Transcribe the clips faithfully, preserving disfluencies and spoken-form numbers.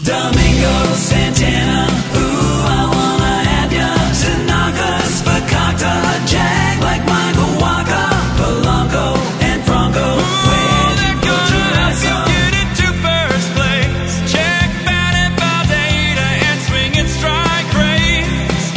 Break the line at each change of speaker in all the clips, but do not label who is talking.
Domingo Santana, ooh, I wanna have ya. Tanaka's Fakakta, Jag like Michael Waka, Polanco and Franco. Where they're gonna get into first place. Check batted Valdeta and swinging strike rates.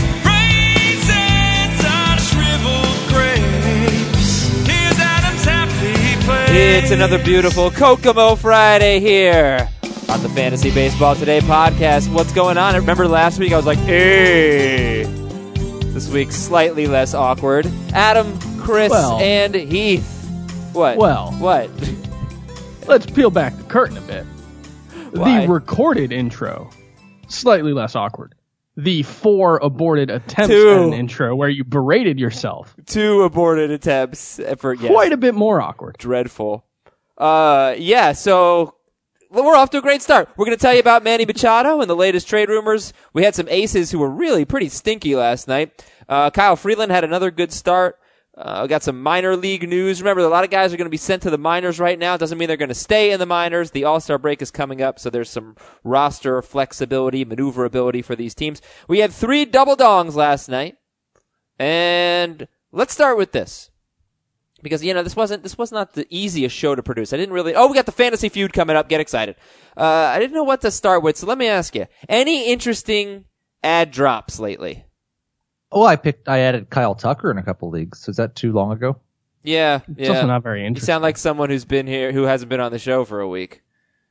Raisins on shriveled grapes. Here's Adam's happy place.
It's another beautiful Kokomo Friday here on the Fantasy Baseball Today podcast. What's going on? Remember last week I was like, hey. This week, slightly less awkward. Adam, Chris,
Well.
and Heath. What?
Well.
What?
Let's peel back the curtain a bit.
Why?
The recorded intro, slightly less awkward. The four aborted attempts
Two.
at an intro where you berated yourself,
Two aborted attempts for yes,
quite a bit more awkward.
dreadful. Uh, yeah, so we're off to a great start. We're going to tell you about Manny Machado and the latest trade rumors. We had some aces who were really pretty stinky last night. Uh, Kyle Freeland had another good start. Uh, got some minor league news. Remember, a lot of guys are going to be sent to the minors right now. Doesn't mean they're going to stay in the minors. The All-Star break is coming up, so there's some roster flexibility, maneuverability for these teams. We had three double dongs last night. And let's start with this. Because, you know, this wasn't, this was not the easiest show to produce. I didn't really, oh, we got the Fantasy Feud coming up. Get excited. Uh, I didn't know what to start with, so let me ask you. Any interesting ad drops lately?
Well, I picked, I added Kyle Tucker in a couple leagues. Is that too long ago?
Yeah,
It's
yeah.
also not very
You
interesting.
sound like someone who's been here, who hasn't been on the show for a week.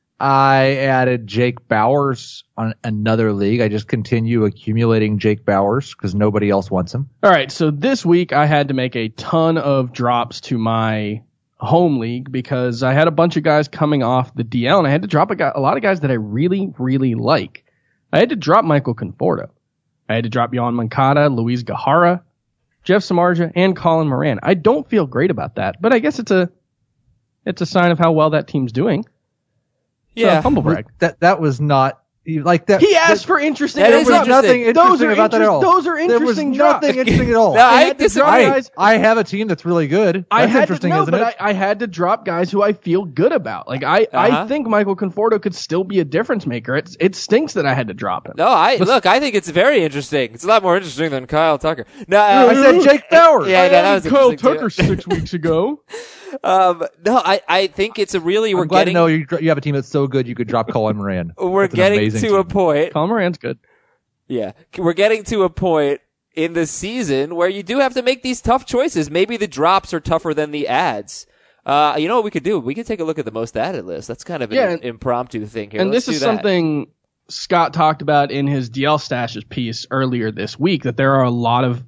I added Jake Bowers on another league. I just continue accumulating Jake Bowers because nobody else wants him.
All right, so this week I had to make a ton of drops to my home league because I had a bunch of guys coming off the D L, and I had to drop a, guy, a lot of guys that I really, really like. I had to drop Michael Conforto. I had to drop Yohan Moncada, Luis Gahara, Jeff Samardzija, and Colin Moran. I don't feel great about that, but I guess it's a it's a sign of how well that team's doing. So,
Yeah.
humble brag.
That that was not like that.
He asked
that,
for interesting.
That
There
is
was
interesting.
nothing interesting
Those are
about that at
interest-
all.
those are interesting
There was
drops.
nothing interesting at all.
No, I
I had to
disagree.
drop
I,
guys.
I have a team that's really good. That's
I had
interesting,
to, no,
isn't
but
it?
I, I had to drop guys who I feel good about. Like I,
Uh-huh.
I think Michael Conforto could still be a difference maker. It's, it stinks that I had to drop him.
No, I, look, I think it's very interesting. It's a lot more interesting than Kyle Tucker. No, uh,
I said Jake Bowers.
Yeah,
I
no, that
added
was
Kyle
interesting,
Tucker
too.
six weeks ago.
Um, no, I, I think it's a really, we're
I'm glad
getting,
to know you, you have a team that's so good you could drop Colin Moran.
we're
That's an
getting
amazing
to a
team.
point.
Colin Moran's good.
Yeah. We're getting to a point in the season where you do have to make these tough choices. Maybe the drops are tougher than the ads. Uh, you know what we could do? We could take a look at the most added list. That's kind of an
Yeah,
im- impromptu thing here.
And
Let's
this is
do that.
something Scott talked about in his D L stashes piece earlier this week, that there are a lot of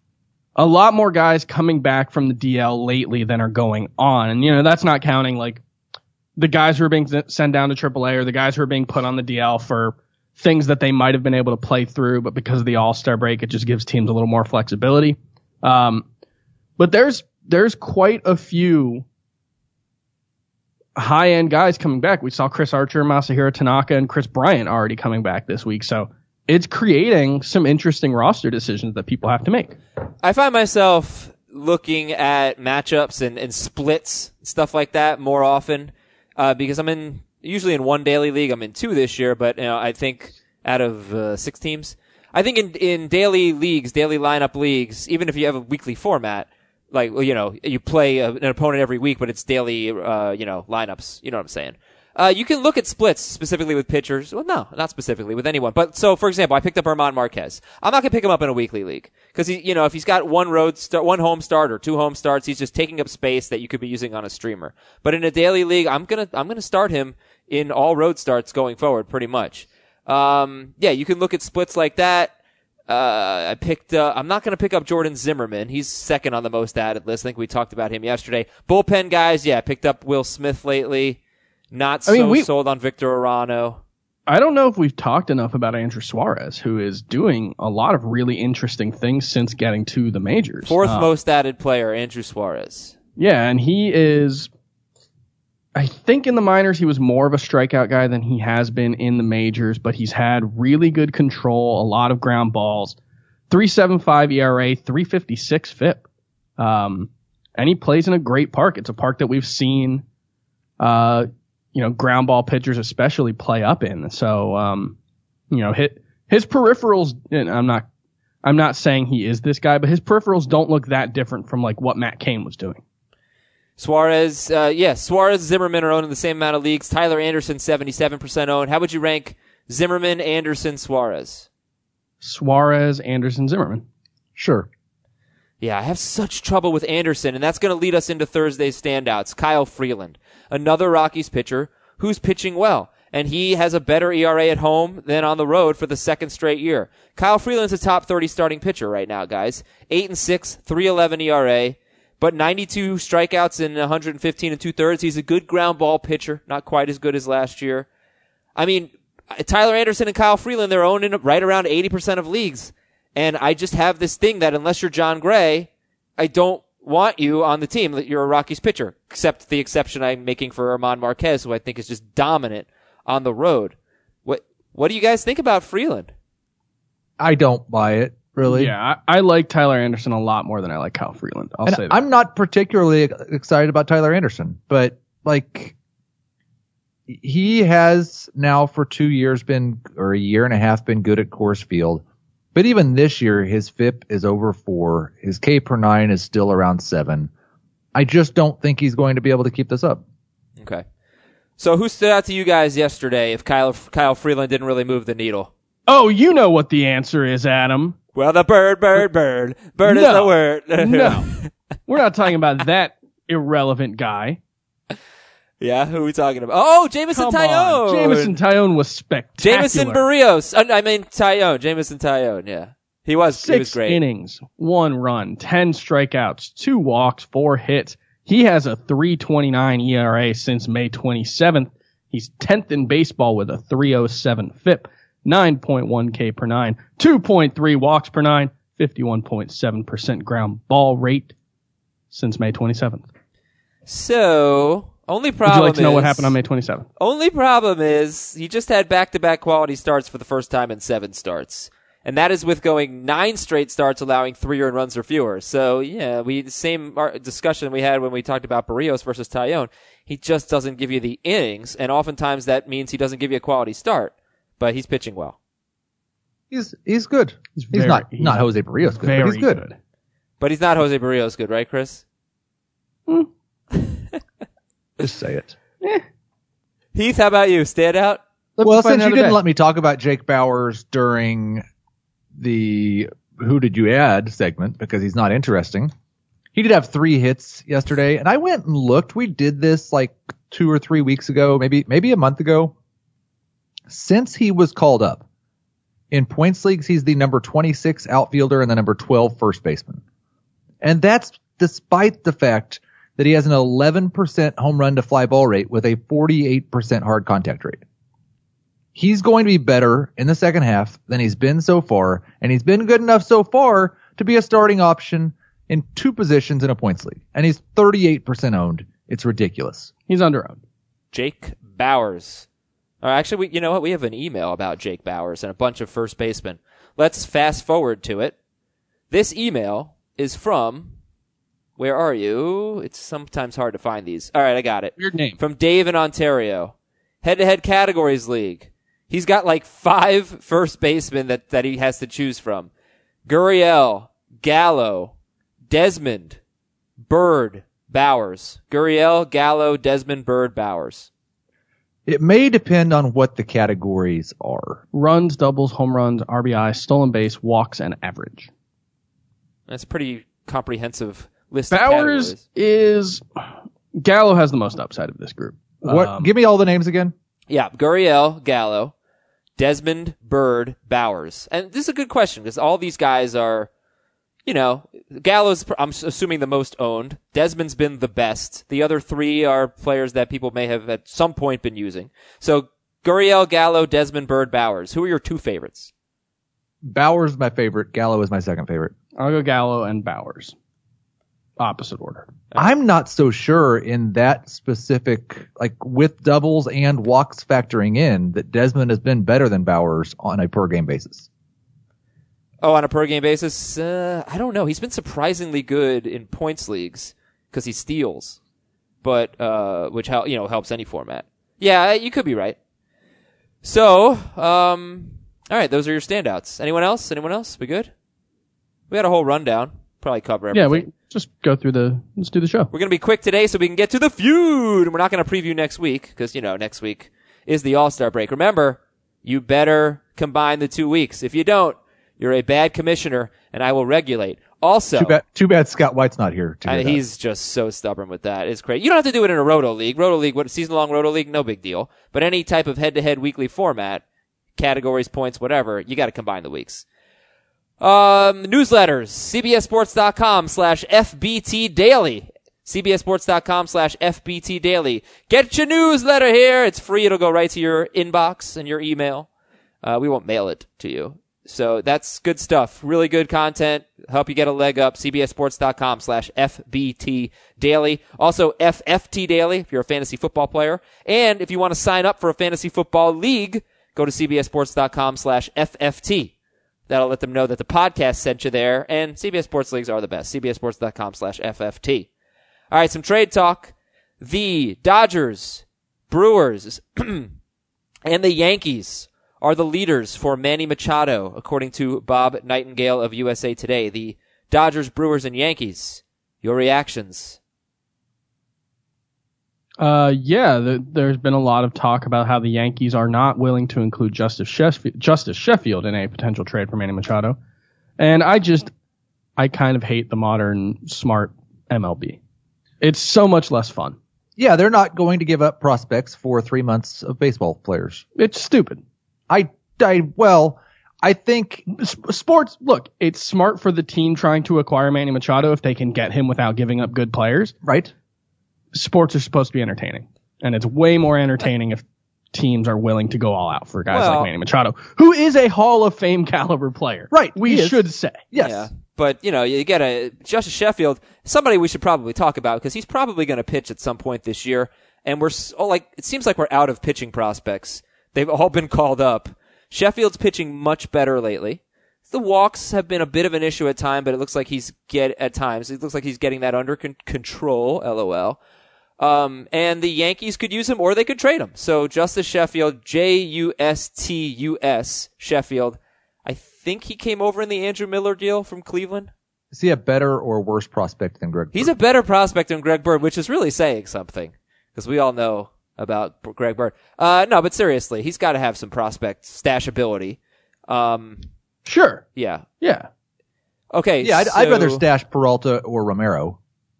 a lot more guys coming back from the D L lately than are going on. And, you know, that's not counting like the guys who are being sent down to triple A or the guys who are being put on the D L for things that they might have been able to play through, but because of the All-Star break, it just gives teams a little more flexibility. Um, but there's, there's quite a few high-end guys coming back. We saw Chris Archer, Masahiro Tanaka, and Chris Bryant already coming back this week. So it's creating some interesting roster decisions that people have to make.
I find myself looking at matchups and, and splits, stuff like that more often, uh, because I'm in, usually in one daily league. I'm in two this year, but, you know, I think out of, uh, six teams, I think in, in daily leagues, daily lineup leagues, even if you have a weekly format, like, well, you know, you play a, an opponent every week, but it's daily, uh, you know, lineups. You know what I'm saying? Uh, you can look at splits specifically with pitchers. Well, no, not specifically with anyone. But so, for example, I picked up Germán Marquez. I'm not gonna pick him up in a weekly league because he, you know, if he's got one road start, one home start or two home starts, he's just taking up space that you could be using on a streamer. But in a daily league, I'm gonna, I'm gonna start him in all road starts going forward, pretty much. Um, yeah, you can look at splits like that. Uh, I picked, uh, I'm not going to pick up Jordan Zimmerman. He's second on the most added list. I think we talked about him yesterday. Bullpen guys, yeah, picked up Will Smith lately. Not so
I mean, we-
sold on Victor Arano.
I don't know if we've talked enough about Andrew Suarez, who is doing a lot of really interesting things since getting to the majors.
Fourth
Uh,
most added player, Andrew Suarez.
Yeah, and he is, I think in the minors he was more of a strikeout guy than he has been in the majors, but he's had really good control, a lot of ground balls, three point seven five E R A, three fifty-six F I P. Um, and he plays in a great park. It's a park that we've seen, uh, you know, ground ball pitchers especially play up in. So, um, you know, hit, his peripherals, and I'm not, I'm not saying he is this guy, but his peripherals don't look that different from like what Matt Cain was doing.
Suarez, uh, yeah, Suarez, Zimmerman are owned in the same amount of leagues. Tyler Anderson, seventy-seven percent owned. How would you rank Zimmerman, Anderson, Suarez?
Suarez, Anderson, Zimmerman.
Sure.
Yeah, I have such trouble with Anderson, and that's going to lead us into Thursday's standouts. Kyle Freeland, another Rockies pitcher who's pitching well, and he has a better E R A at home than on the road for the second straight year. Kyle Freeland's a top thirty starting pitcher right now, guys. eight and six, three eleven E R A, but ninety-two strikeouts in one hundred fifteen and two-thirds. He's a good ground ball pitcher, not quite as good as last year. I mean, Tyler Anderson and Kyle Freeland, they're owned in right around eighty percent of leagues. And I just have this thing that unless you're John Gray, I don't want you on the team that you're a Rockies pitcher, except the exception I'm making for Armand Marquez, who I think is just dominant on the road. What What do you guys think about Freeland?
I don't buy it, really.
Yeah, I, I like Tyler Anderson a lot more than I like Kyle Freeland. I'll
And
say that.
I'm not particularly excited about Tyler Anderson, but like he has now for two years been, or a year and a half been good at Coors Field. But even this year, his F I P is over four. His K per nine is still around seven. I just don't think he's going to be able to keep this up.
Okay. So who stood out to you guys yesterday if Kyle, Kyle Freeland didn't really move the needle?
Oh, you know what the answer is, Adam.
Well, the bird, bird, bird. Bird is
No.
the word.
No. We're not talking about that irrelevant guy.
Yeah, who are we talking about? Oh, Jameson
Come
Tyone.
on. Jameson Tyone was spectacular.
Jameson Barrios. Uh, I mean, Tyone. Jameson Tyone, yeah. He was,
Six
he was great.
innings, one run, ten strikeouts, two walks, four hits. He has a three twenty-nine E R A since May twenty-seventh. He's tenth in baseball with a three oh seven F I P, nine point one K per nine, two point three walks per nine, fifty-one point seven percent ground ball rate since May twenty-seventh.
So, only problem
Would you like to know
is,
what happened on May twenty-seventh?
Only problem is he just had back-to-back quality starts for the first time in seven starts. And that is with going nine straight starts allowing three earned runs or fewer. So, yeah, we the same discussion we had when we talked about Barrios versus Tyone. He just doesn't give you the innings, and oftentimes that means he doesn't give you a quality start. But he's pitching well.
He's he's good.
He's
He's,
very-
not
he's
not Jose Barrios good,
Very
but he's good.
But he's not Jose Barrios good, right, Chris?
Just say it.
Heath, how about you? Stand out?
Live
Well,
to fight
since you
another
didn't
day.
let me talk about Jake Bowers during the Who Did You Add segment because he's not interesting, he did have three hits yesterday, and I went and looked. We did this like two or three weeks ago, maybe maybe a month ago. Since he was called up in points leagues, he's the number twenty-six outfielder and the number twelve first baseman, and that's despite the fact that he has an eleven percent home run to fly ball rate with a forty-eight percent hard contact rate. He's going to be better in the second half than he's been so far, and he's been good enough so far to be a starting option in two positions in a points league. And he's thirty-eight percent owned. It's ridiculous.
He's under owned.
Jake Bowers. Uh, actually, we, you know what? We have an email about Jake Bowers and a bunch of first basemen. Let's fast forward to it. This email is from, where are you? It's sometimes hard to find these. All right, I got it.
Weird name.
From Dave in Ontario. Head-to-head categories league. He's got like five first basemen that, that he has to choose from. Gurriel, Gallo, Desmond, Bird, Bowers. Gurriel, Gallo, Desmond, Bird, Bowers.
It may depend on what the categories are.
Runs, doubles, home runs, R B I, stolen base, walks, and average.
That's a pretty comprehensive list of
Bowers
categories.
is Gallo has the most upside of this group.
What?
Um,
Give me all the names again.
Yeah, Gurriel, Gallo, Desmond, Bird, Bowers. And this is a good question because all these guys are, you know, Gallo's, I'm assuming, the most owned. Desmond's been the best. The other three are players that people may have at some point been using. So Gurriel, Gallo, Desmond, Bird, Bowers. Who are your two favorites?
Bowers is my favorite. Gallo is my second favorite.
I'll go Gallo and Bowers. Opposite order.
I'm not so sure in that specific, like with doubles and walks factoring in, that Desmond has been better than Bowers on a per game basis.
Oh, on a per game basis? Uh, I don't know. He's been surprisingly good in points leagues because he steals, but, uh, which, hel- you know, helps any format. Yeah, you could be right. So, um, all right, those are your standouts. Anyone else? Anyone else? We good? We had a whole rundown. Probably cover everything.
Yeah, we just go through the, let's do the show.
We're going to be quick today so we can get to the feud. And we're not going to preview next week because, you know, next week is the All-Star break. Remember, you better combine the two weeks. If you don't, you're a bad commissioner and I will regulate. Also,
Too bad, too bad Scott White's not here. To
I,
hear that.
he's just so stubborn with that. It's crazy. You don't have to do it in a Roto League. Roto League, what season-long Roto League, no big deal. But any type of head-to-head weekly format, categories, points, whatever, you got to combine the weeks. Um, newsletters, cbssports.com slash FBT Daily. cbssports.com slash FBT Daily. Get your newsletter here. It's free. It'll go right to your inbox and your email. Uh, we won't mail it to you. So that's good stuff. Really good content. Help you get a leg up. cbssports.com slash FBT Daily. Also F F T Daily if you're a fantasy football player. And if you want to sign up for a fantasy football league, go to cbssports.com slash FFT. That'll let them know that the podcast sent you there. And C B S Sports Leagues are the best. cbssports.com slash FFT. All right, some trade talk. The Dodgers, Brewers, and the Yankees are the leaders for Manny Machado, according to Bob Nightingale of U S A Today. The Dodgers, Brewers, and Yankees. Your reactions?
Uh, yeah, the, there's been a lot of talk about how the Yankees are not willing to include Justice Sheffield, Justice Sheffield in a potential trade for Manny Machado. And I just, I kind of hate the modern, smart M L B. It's so much less fun.
Yeah, they're not going to give up prospects for three months of baseball players.
It's stupid.
I, I, well, I think
S- sports, look, it's smart for the team trying to acquire Manny Machado if they can get him without giving up good players.
right.
Sports are supposed to be entertaining. And it's way more entertaining if teams are willing to go all out for guys
Well-
like Manny Machado, who is a Hall of Fame caliber player.
Right,
We
he is.
should say.
Yes.
Yeah. But, you know, you get a Justice Sheffield, somebody we should probably talk about because he's probably going to pitch at some point this year. And we're so, like, it seems like we're out of pitching prospects. They've all been called up. Sheffield's pitching much better lately. The walks have been a bit of an issue at times, but it looks like he's get at times. It looks like he's getting that under con- control. LOL. Um, and the Yankees could use him or they could trade him. So Justice Sheffield, J U S T U S, Sheffield. I think he came over in the Andrew Miller deal from Cleveland.
Is he a better or worse prospect than Greg?
He's
Bird?
a better prospect than Greg Bird, which is really saying something because we all know about Greg Bird. Uh, no, but seriously, he's got to have some prospect stash ability. Um,
Sure.
yeah.
Yeah.
Okay.
Yeah, I'd, I'd
so-
rather stash Peralta or Romero,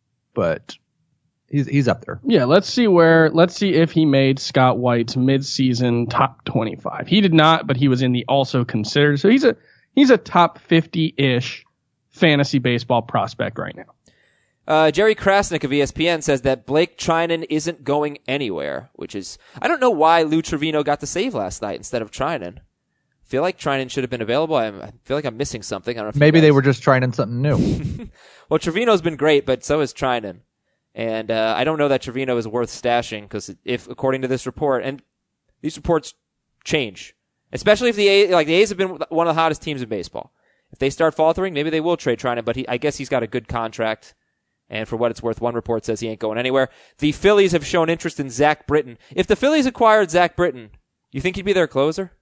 but he's he's up there.
Yeah, let's see where, let's see if he made Scott White's midseason top twenty-five. He did not, but he was in the also considered. So he's a, he's a top fifty-ish fantasy baseball prospect right now.
Uh, Jerry Krasnick of E S P N says that Blake Trinan isn't going anywhere, which is, I don't know why Lou Trevino got the save last night instead of Trinan. I feel like Trinan should have been available. I, I feel like I'm missing something. I don't know if you
Maybe they
guys-
were just trying something new.
Well, Trevino's been great, but so is Trinan. And uh, I don't know that Trevino is worth stashing because if, according to this report, and these reports change, especially if the A, like the A's have been one of the hottest teams in baseball. If they start faltering, maybe they will trade Trinan, but he, I guess he's got a good contract. And for what it's worth, one report says he ain't going anywhere. The Phillies have shown interest in Zach Britton. If the Phillies acquired Zach Britton, you think he'd be their closer?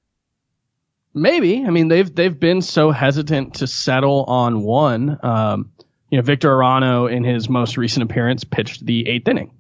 Maybe. I mean, they've they've been so hesitant to settle on one. Um, you know, Victor Arano in his most recent appearance pitched the eighth inning.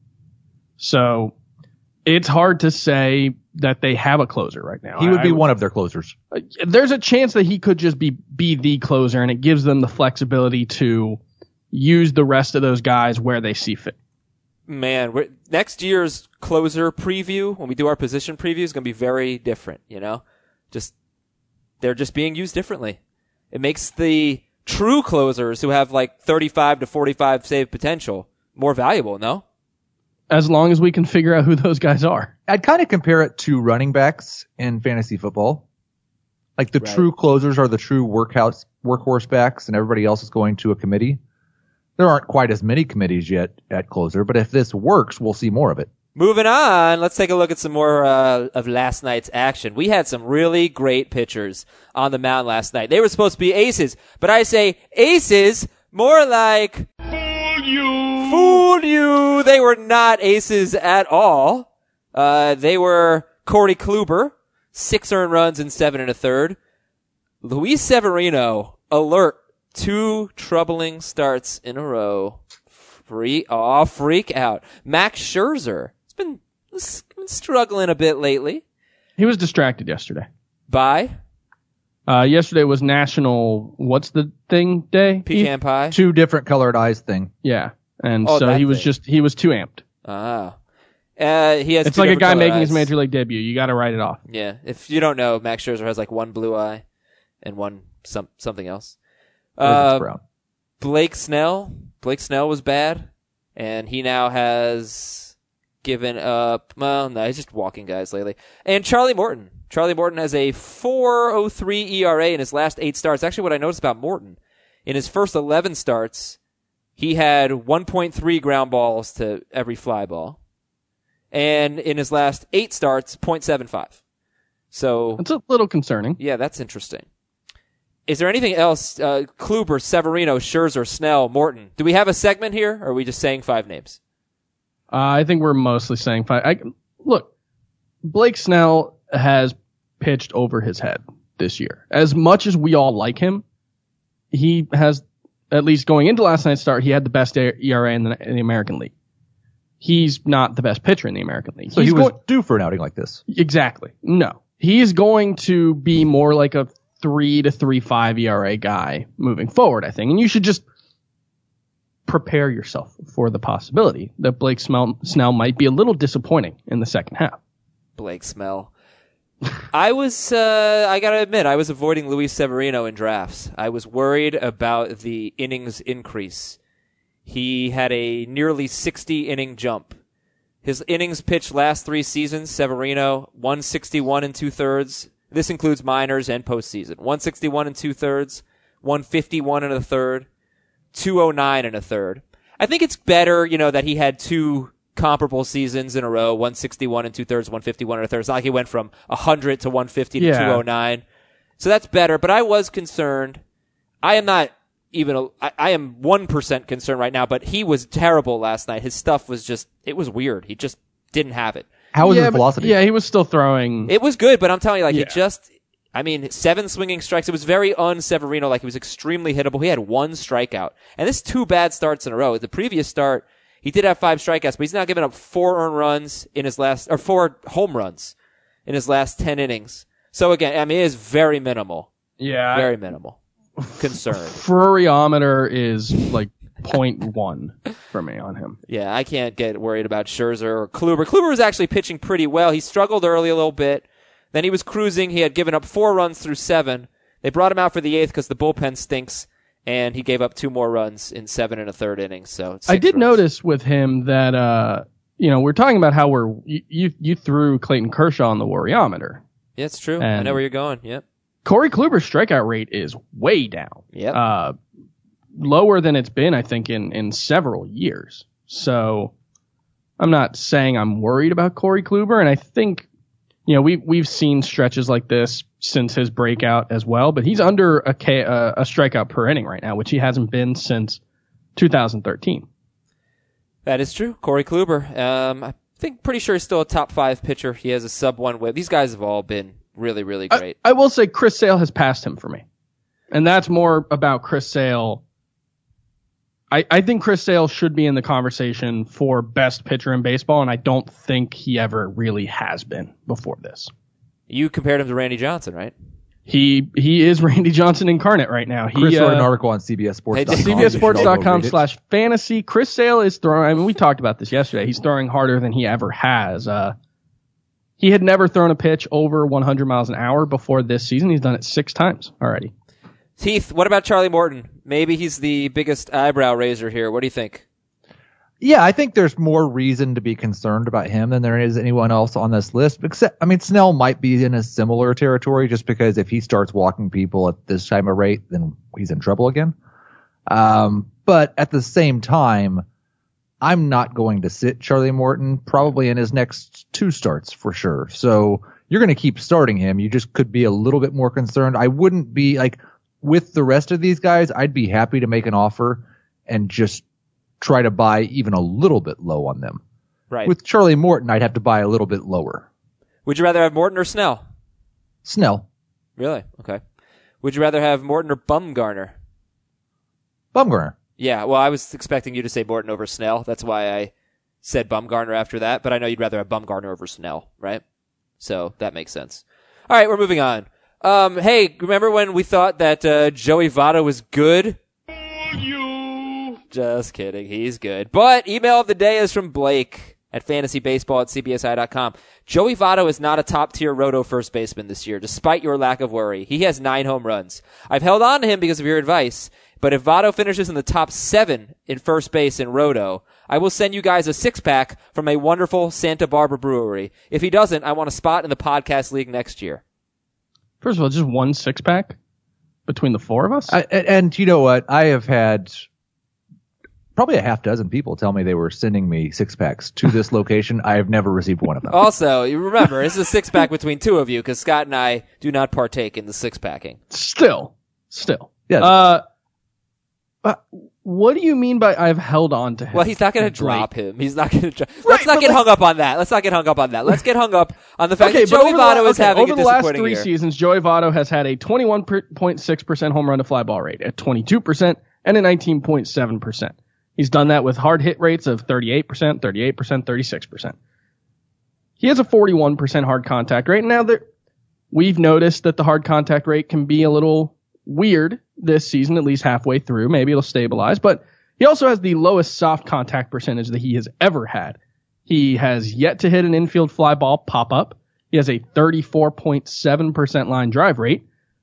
So it's hard to say that they have a closer right now.
He would be
I-
one of their closers.
There's a chance that he could just be be the closer, and it gives them the flexibility to use the rest of those guys where they see fit.
Man, we're, next year's closer preview, when we do our position preview, is going to be very different, you know? Just, they're just being used differently. It makes the true closers who have like thirty-five to forty-five save potential more valuable, no?
As long as we can figure out who those guys are.
I'd kind of compare it to running backs in fantasy football. Like the
Right.
true closers are the true workouts, workhorse backs, and everybody else is going to a committee. There aren't quite as many committees yet at closer, but if this works, we'll see more of it.
Moving on, let's take a look at some more uh, of last night's action. We had some really great pitchers on the mound last night. They were supposed to be aces, but I say aces more like fool you. Fool you. They were not aces at all. Uh, they were Corey Kluber, six earned runs in seven and a third. Luis Severino, alert, two troubling starts in a row. Freak, oh, freak out. Max Scherzer, it's been, it's been struggling a bit lately.
He was distracted yesterday.
By
Uh, yesterday was National, what's the thing day?
Pecan Pie.
Two different colored eyes thing.
Yeah. And
Oh,
so
that
he was
thing.
just, he was too amped.
Ah. Uh, he has
It's
two
like a
different
guy
colored
making his
eyes.
major league debut. You gotta write it off.
Yeah. If you don't know, Max Scherzer has like one blue eye and one some something else.
Or if it's
Uh,
brown.
Blake Snell. Blake Snell was bad, and he now has given up. Well, no, he's just walking guys lately. And Charlie Morton. Charlie Morton has a four oh three E R A in his last eight starts. Actually, what I noticed about Morton, in his first eleven starts, he had one point three ground balls to every fly ball. And in his last eight starts, point seven five. So,
It's a little concerning.
yeah, that's interesting. Is there anything else? Uh, Kluber, Severino, Scherzer, Snell, Morton. Do we have a segment here, or are we just saying five names?
Uh, I think we're mostly saying five. I, look, Blake Snell has pitched over his head this year. As much as we all like him, he has, at least going into last night's start, he had the best E R A in the, in the American League. He's not the best pitcher in the American League.
So
He's
he was
going-
due for an outing like this.
Exactly. No. He's going to be more like a three to three five E R A guy moving forward, I think. And you should just prepare yourself for the possibility that Blake Snell, Snell might be a little disappointing in the second half.
Blake Smell. I was, uh, I gotta admit, I was avoiding Luis Severino in drafts. I was worried about the innings increase. He had a nearly sixty inning jump. His innings pitched last three seasons, Severino, one sixty-one and two thirds. This includes minors and postseason. one sixty-one and two thirds, one fifty-one and a third, two oh nine and a third. I think it's better, you know, that he had two comparable seasons in a row, one sixty-one and two thirds, one fifty-one and a third. It's not like he went from one hundred to one fifty to
Yeah.
two oh nine. So that's better, but I was concerned. I am not even, a, I, I am one percent concerned right now, but he was terrible last night. His stuff was just, it was weird. He just didn't have it.
How was
yeah,
his
but-
velocity?
Yeah, he was still throwing.
It was good, but I'm telling you, like,
Yeah.
it just, I mean, seven swinging strikes. It was very un-Severino, like he was extremely hittable. He had one strikeout. And this is two bad starts in a row. The previous start, he did have five strikeouts, but he's now given up four earned runs in his last, or four home runs in his last ten innings. So again, I mean, it is very minimal.
yeah.
Very minimal. Concern.
Flurryometer is like point one for me on him.
Yeah, I can't get worried about Scherzer or Kluber. Kluber was actually pitching pretty well. He struggled early a little bit. Then he was cruising. He had given up four runs through seven. They brought him out for the eighth because the bullpen stinks, and he gave up two more runs in seven and a third innings. So six
I did
runs.
notice with him that, uh, you know, we're talking about how we're, you, you, you threw Clayton Kershaw on the worryometer.
Yeah, it's true. I
And-
know where you're going. Yep.
Corey Kluber's strikeout rate is way down.
Yep.
Uh, lower than it's been, I think, in, in several years. So I'm not saying I'm worried about Corey Kluber, and I think, you know, we, we've seen stretches like this since his breakout as well, but he's under a, K, uh, a strikeout per inning right now, which he hasn't been since two thousand thirteen.
That is true. Corey Kluber. Um, I think pretty sure he's still a top five pitcher. He has a sub one whip. These guys have all been really, really great.
I, I will say Chris Sale has passed him for me. And that's more about Chris Sale. I, I think Chris Sale should be in the conversation for best pitcher in baseball, and I don't think he ever really has been before this.
You compared him to Randy Johnson, right?
He he is Randy Johnson incarnate right now. He,
Chris wrote an
uh,
article on C B S Sports dot com.
Hey,
C B S
You should all
Sports
go
dot com
read it.
slash fantasy. Chris Sale is throwing, I mean, we talked about this yesterday. He's throwing harder than he ever has. Uh, he had never thrown a pitch over one hundred miles an hour before this season. He's done it six times already.
Heath, what about Charlie Morton? Maybe he's the biggest eyebrow raiser here. What do you think?
Yeah, I think there's more reason to be concerned about him than there is anyone else on this list. Except, I mean, Snell might be in a similar territory just because if he starts walking people at this time of rate, then he's in trouble again. Um, but at the same time, I'm not going to sit Charlie Morton probably in his next two starts for sure. So you're going to keep starting him. You just could be a little bit more concerned. I wouldn't be like with the rest of these guys. I'd be happy to make an offer and just try to buy even a little bit low on them.
Right.
With Charlie Morton, I'd have to buy a little bit lower.
Would you rather have Morton or Snell?
Snell.
Really? Okay. Would you rather have Morton or Bumgarner?
Bumgarner.
Yeah, well, I was expecting you to say Morton over Snell. That's why I said Bumgarner after that, but I know you'd rather have Bumgarner over Snell, right? So that makes sense. All right, we're moving on. Um, hey, remember when we thought that uh, Joey Votto was good? You. Just kidding. He's good. But email of the day is from Blake at fantasybaseball at c b s i dot com. Joey Votto is not a top-tier roto first baseman this year, despite your lack of worry. He has nine home runs. I've held on to him because of your advice, but if Votto finishes in the top seven in first base in roto, I will send you guys a six-pack from a wonderful Santa Barbara brewery. If he doesn't, I want a spot in the podcast league next year.
First of all, just one six-pack between the four of us?
I, and, and you know what? I have had probably a half dozen people tell me they were sending me six packs to this location. I have never received one of them.
Also, you remember, it's a six-pack between two of you because Scott and I do not partake in the six-packing.
Still. Still.
Yeah.
Uh, uh, what do you mean by I've held on to him?
Well, he's not going to drop him. He's not going to drop. Let's not
but
get
like-
hung up on that. Let's not get hung up on that. Let's get hung up on the fact
Okay,
that
but
Joey
over the,
Votto
la-
is
okay,
having
over
a
the last
disappointing
three
year.
seasons, Joey Votto has had a twenty-one point six percent home run to fly ball rate, a twenty-two percent, and a nineteen point seven percent. He's done that with hard hit rates of thirty-eight percent, thirty-eight percent, thirty-six percent. He has a forty-one percent hard contact rate. Now, there, we've noticed that the hard contact rate can be a little weird this season, at least halfway through. Maybe it'll stabilize, but he also has the lowest soft contact percentage that he has ever had. He has yet to hit an infield fly ball pop up. He has a thirty-four point seven percent line drive rate.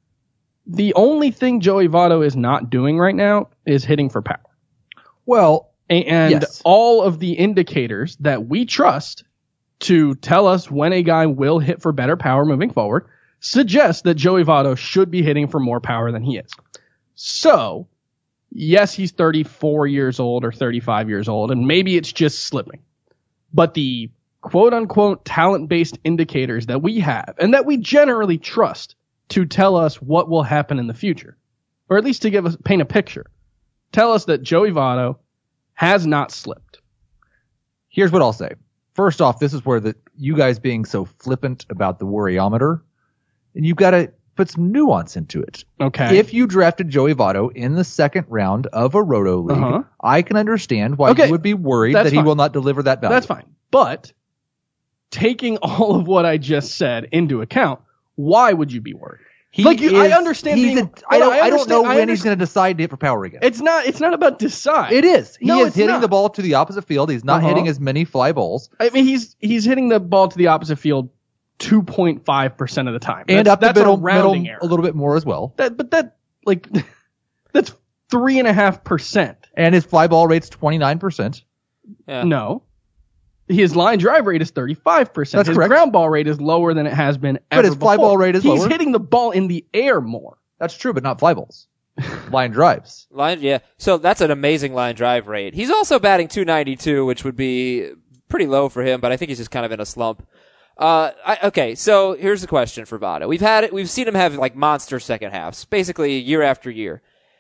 The only thing Joey Votto is not doing right now is hitting for power.
Well,
And
yes.
all of the indicators that we trust to tell us when a guy will hit for better power moving forward suggest that Joey Votto should be hitting for more power than he is. So, yes, he's thirty-four years old or thirty-five years old, and maybe it's just slipping. But the quote-unquote talent-based indicators that we have and that we generally trust to tell us what will happen in the future, or at least to give us paint a picture, tell us that Joey Votto has not slipped.
here's what I'll say. First off, this is where the you guys being so flippant about the worryometer, and you've got to put some nuance into it.
Okay.
If you drafted Joey Votto in the second round of a roto league,
Uh-huh.
I can understand why
Okay,
you would be worried
that's
that he
fine.
will not deliver that value.
That's fine. But taking all of what I just said into account, why would you be worried?
He
Like, you- I
is-
understand
he's
being-
a- I don't,
I
I don't know
understand- I
when he's
understand-
going to decide to hit for power again.
It's not. It's not about decide.
It is. He
No,
is
it's
hitting
not.
the ball to the opposite field. He's not
Uh-huh.
hitting as many fly balls.
I mean, he's he's hitting the ball to the opposite field two point five percent of the time.
And
That's-
up the
that's
middle,
a rounding
middle
error.
a little bit more as well.
That, but that like that's three and a half percent.
And his fly ball rate's twenty-nine percent.
Yeah.
No. His line drive rate is thirty-five percent.
That's
his
correct.
ground ball rate is lower than it has been ever
But his fly
before.
ball rate is
He's
lower.
hitting the ball in the air more.
That's true, but not fly balls. Line drives.
Line, yeah. So that's an amazing line drive rate. He's also batting two ninety-two, which would be pretty low for him, but I think he's just kind of in a slump. Uh, I, okay, so here's the question for Votto. We've had it, we've seen him have like monster second halves, basically year after year.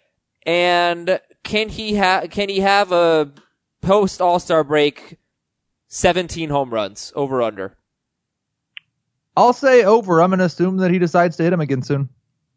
And can he have, can he have a post All-Star break seventeen home runs over under?
I'll say over. I'm going to assume that he decides to hit him again soon.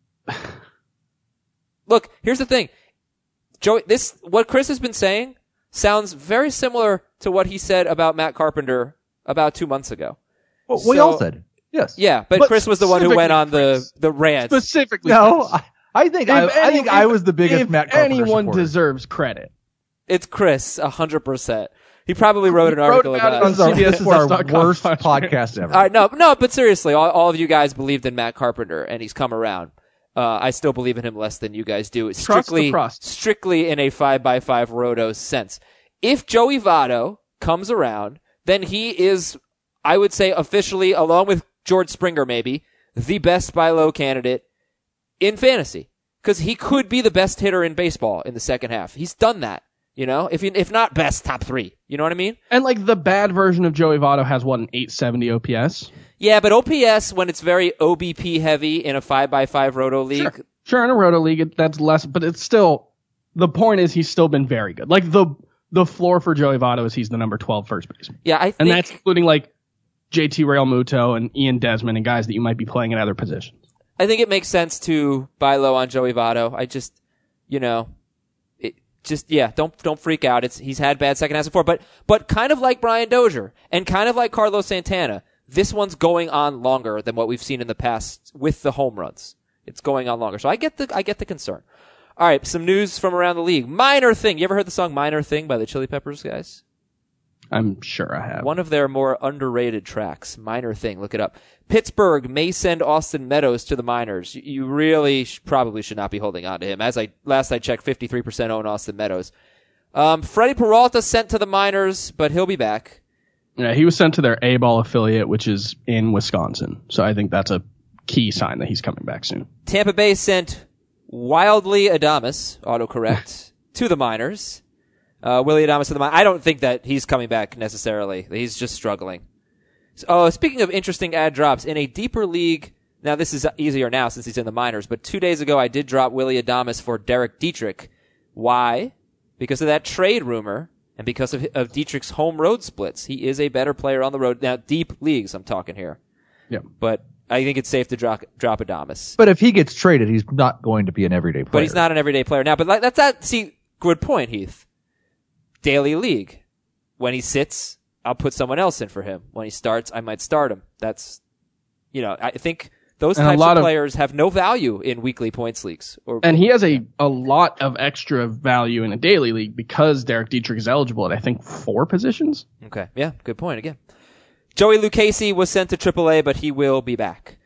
Look, here's the thing. Joey, this, what Chris has been saying sounds very similar to what he said about Matt Carpenter about two months ago.
Well, we
So-
all said. Yes.
Yeah, but,
But
Chris was the one who went on the,
specifically
the rant.
Specifically,
No,
Chris.
I, I think
If
I, I
any-
think I
if-
was the biggest
if
Matt Carpenter
anyone
supporter.
deserves credit.
It's Chris, a hundred percent. He probably wrote an
He wrote
article
about
about
it
it.
on
This is our,
C B S
this is our
Sports dot com
worst
last year.
podcast ever.
All right, no, no, but seriously, all, all of you guys believed in Matt Carpenter, and he's come around. Uh, I still believe in him less than you guys do. It's
Trust the
strictly,
process.
strictly in a five by five roto sense. If Joey Votto comes around, then he is, I would say, officially, along with George Springer, maybe the best buy low candidate in fantasy, because he could be the best hitter in baseball in the second half. He's done that. You know, if he, if not best, top three. You know what I mean?
And like the bad version of Joey Votto has what, an eight seventy O P S?
Yeah, but O P S, when it's very O B P heavy in a five by five roto league,
Sure. Sure, in a roto league, it- that's less, but it's still, the point is he's still been very good. Like the, the floor for Joey Votto is he's the number twelve first baseman.
Yeah, I think,
And that's including like J T Realmuto and Ian Desmond and guys that you might be playing at other positions.
I think it makes sense to buy low on Joey Votto. I just, you know, it just yeah, don't don't freak out. It's he's had bad second halves before, but but kind of like Brian Dozier and kind of like Carlos Santana, this one's going on longer than what we've seen in the past with the home runs. It's going on longer, so I get the I get the concern. All right, some news from around the league. Minor Thing. You ever heard the song Minor Thing by the Chili Peppers, guys?
I'm sure I have.
One of their more underrated tracks. Minor Thing. Look it up. Pittsburgh may send Austin Meadows to the minors. You, you really sh- probably should not be holding on to him. As I last I checked, fifty-three percent own Austin Meadows. Um, Freddie Peralta sent to the minors, but he'll be back.
Yeah, he was sent to their A-ball affiliate, which is in Wisconsin. So I think that's a key sign that he's coming back soon.
Tampa Bay sent Wildly Adames, autocorrect, to the minors. Uh, Willie Adames to the minors. I don't think that he's coming back necessarily. He's just struggling. So, oh, speaking of interesting ad drops, in a deeper league, now this is easier now since he's in the minors, but two days ago I did drop Willie Adames for Derek Dietrich. Why? Because of that trade rumor and because of, of Dietrich's home road splits. He is a better player on the road. Now, deep leagues I'm talking here.
Yeah.
But I think it's safe to drop, drop Adames.
But if he gets traded, he's not going to be an everyday player.
But he's not an everyday player now. But like, that's that. See, good point, Heath. Daily league. When he sits, I'll put someone else in for him. When he starts, I might start him. That's, you know, I think those
And a
types
lot
of
of-
players have no value in weekly points leagues. Or
And he has a, a lot of extra value in a daily league because Derek Dietrich is eligible at, I think, four positions.
okay, yeah, good point again. Joey Lucchesi was sent to triple A, but he will be back.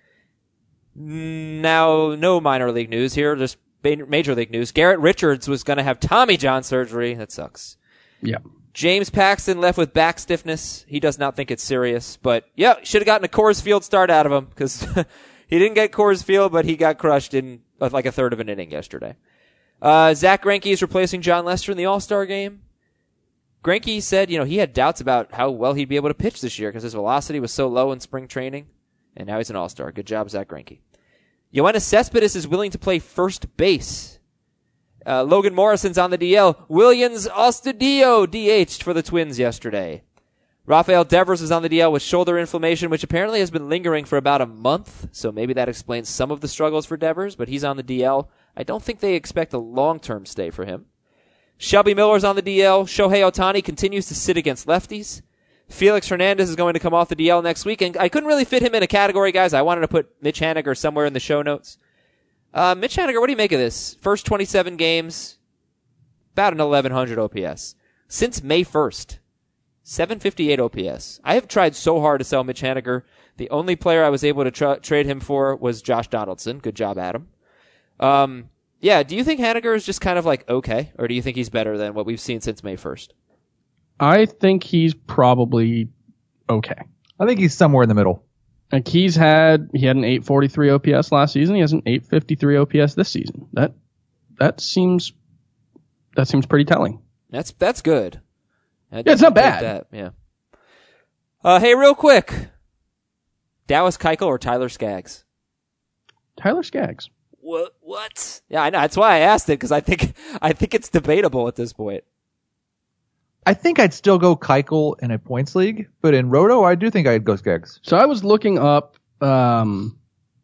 Now, no minor league news here, just ma- major league news. Garrett Richards was going to have Tommy John surgery. That sucks.
Yeah.
James Paxton left with back stiffness. He does not think it's serious, but yeah, should have gotten a Coors Field start out of him because he didn't get Coors Field, but he got crushed in uh, like a third of an inning yesterday. Uh, Zach Greinke is replacing John Lester in the All-Star game. Greinke said, you know, he had doubts about how well he'd be able to pitch this year because his velocity was so low in spring training, and now he's an All-Star. Good job, Zach Greinke. Yoenis Cespedes is willing to play first base. Uh, Logan Morrison's on the D L. Williams Astudillo D H'd for the Twins yesterday. Rafael Devers is on the D L with shoulder inflammation, which apparently has been lingering for about a month, so maybe that explains some of the struggles for Devers, but he's on the D L. I don't think they expect a long-term stay for him. Shelby Miller's on the D L. Shohei Ohtani continues to sit against lefties. Felix Hernandez is going to come off the D L next week, and I couldn't really fit him in a category, guys. I wanted to put Mitch Haniger somewhere in the show notes. Uh, Mitch Haniger, what do you make of this? First twenty-seven games, about an eleven hundred O P S. Since May first, seven fifty-eight O P S. I have tried so hard to sell Mitch Haniger. The only player I was able to tra- trade him for was Josh Donaldson. Good job, Adam. Um, yeah, do you think Haniger is just kind of like okay, or do you think he's better than what we've seen since May first?
I think he's probably okay.
I think he's somewhere in the middle.
Like he's had, he had an eight forty-three O P S last season. He has an eight fifty-three O P S this season. That, that seems, that seems pretty telling.
That's that's good. I
Yeah, it's not
take
bad.
That. Yeah. Uh, hey, real quick, Dallas Keuchel or Tyler Skaggs?
Tyler Skaggs.
What? What? Yeah, I know. That's why I asked it because I think I think it's debatable at this point.
I think I'd still go Keuchel in a points league, but in Roto, I do think I'd go Skaggs.
So I was looking up, um,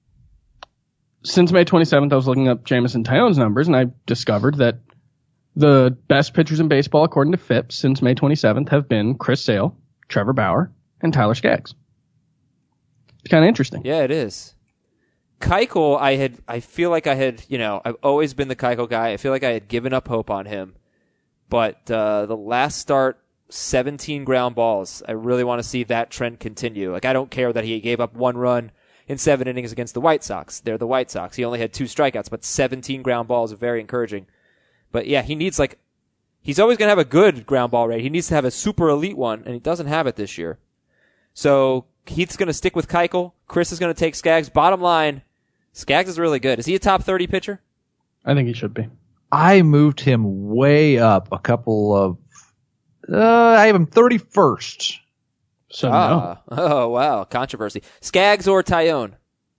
since May twenty-seventh, I was looking up Jameson Taillon's numbers, and I discovered that the best pitchers in baseball, according to F I P, since May twenty-seventh have been Chris Sale, Trevor Bauer, and Tyler Skaggs. It's kind of interesting.
Yeah, it is. Keuchel, I had, I feel like I had, you know, I've always been the Keuchel guy. I feel like I had given up hope on him. But uh, the last start, seventeen ground balls. I really want to see that trend continue. Like, I don't care that he gave up one run in seven innings against the White Sox. They're the White Sox. He only had two strikeouts, but seventeen ground balls are very encouraging. But yeah, he needs like, he's always going to have a good ground ball rate. He needs to have a super elite one, and he doesn't have it this year. So Heath's going to stick with Keuchel. Chris is going to take Skaggs. Bottom line, Skaggs is really good. Is he a top thirty pitcher?
I think he should be.
I moved him way up a couple of, uh, I have him thirty-first.
So
Ah, oh wow, controversy. Skaggs or Taillon?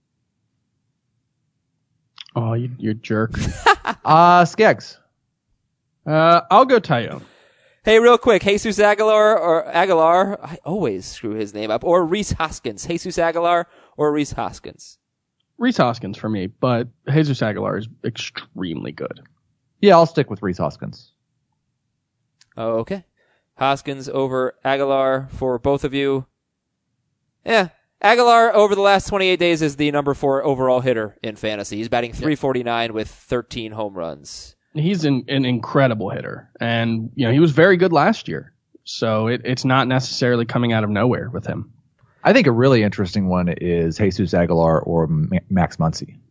no. Oh, you, you're a jerk.
Uh, Skaggs.
uh, I'll go Taillon.
Hey, real quick, Jesus Aguilar or Aguilar, I always screw his name up, or Reese Hoskins. Jesus Aguilar or Reese Hoskins.
Reese Hoskins for me, but Jesus Aguilar is extremely good.
Yeah, I'll stick with Reese Hoskins.
Oh, okay. Hoskins over Aguilar for both of you. Yeah. Aguilar over the last twenty-eight days is the number four overall hitter in fantasy. He's batting three forty-nine with thirteen home runs.
He's an, an incredible hitter, and you know he was very good last year. So it, it's not necessarily coming out of nowhere with him.
I think a really interesting one is Jesus Aguilar or Ma- Max Muncy.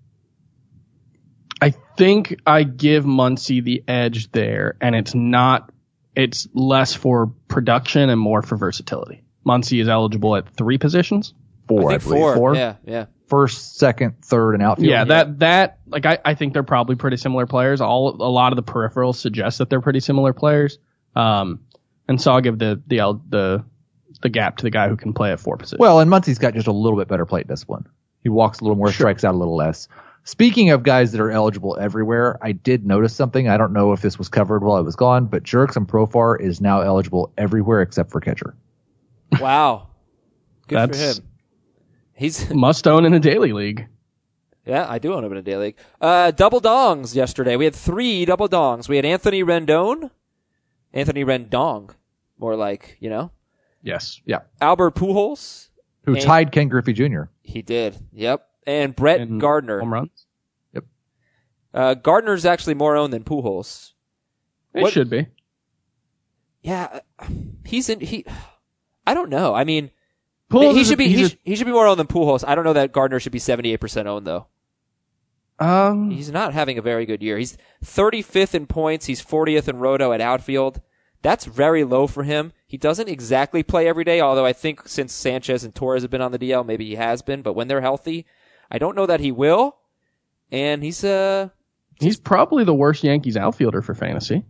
I think I give Muncy the edge there, and it's not. It's less for production and more for versatility. Muncy is eligible at three positions.
Four,
I
I,
think
believe.
four.
Four?
Yeah, yeah.
First, second, third, and outfield.
Yeah, that that like I, I think they're probably pretty similar players. All a lot of the peripherals suggest that they're pretty similar players. Um, and so I'll give the the the the gap to the guy who can play at four positions.
Well, and Muncy's got just a little bit better plate discipline. He walks a little more,
Sure.
strikes out a little less. Speaking of guys that are eligible everywhere, I did notice something. I don't know if this was covered while I was gone, but Jurickson Profar is now eligible everywhere except for catcher.
Wow. Good
That's-
for him. He's
must own in a daily league.
Yeah, I do own him in a day league. Uh, double dongs yesterday. We had three double dongs. We had Anthony Rendon, Anthony Rendong, more like, you know,
Yes.
Yeah.
Albert Pujols.
Who
And-
tied Ken Griffey Junior
He did. Yep. And Brett
And
Gardner.
Home runs.
Uh, Gardner's actually more owned than Pujols.
It
What-
should be.
Yeah, uh, he's in. He, I don't know. I mean,
Pujols
he
is a-
should be. He,
he's
sh- he should be more owned than Pujols. I don't know that Gardner should be seventy-eight percent owned though.
a, um,
He's not having a very good year. He's thirty-fifth in points. He's fortieth in roto at outfield. That's very low for him. He doesn't exactly play every day, although I think since Sanchez and Torres have been on the D L, maybe he has been. But when they're healthy, I don't know that he will. And he's uh,
he's probably the worst Yankees outfielder for fantasy.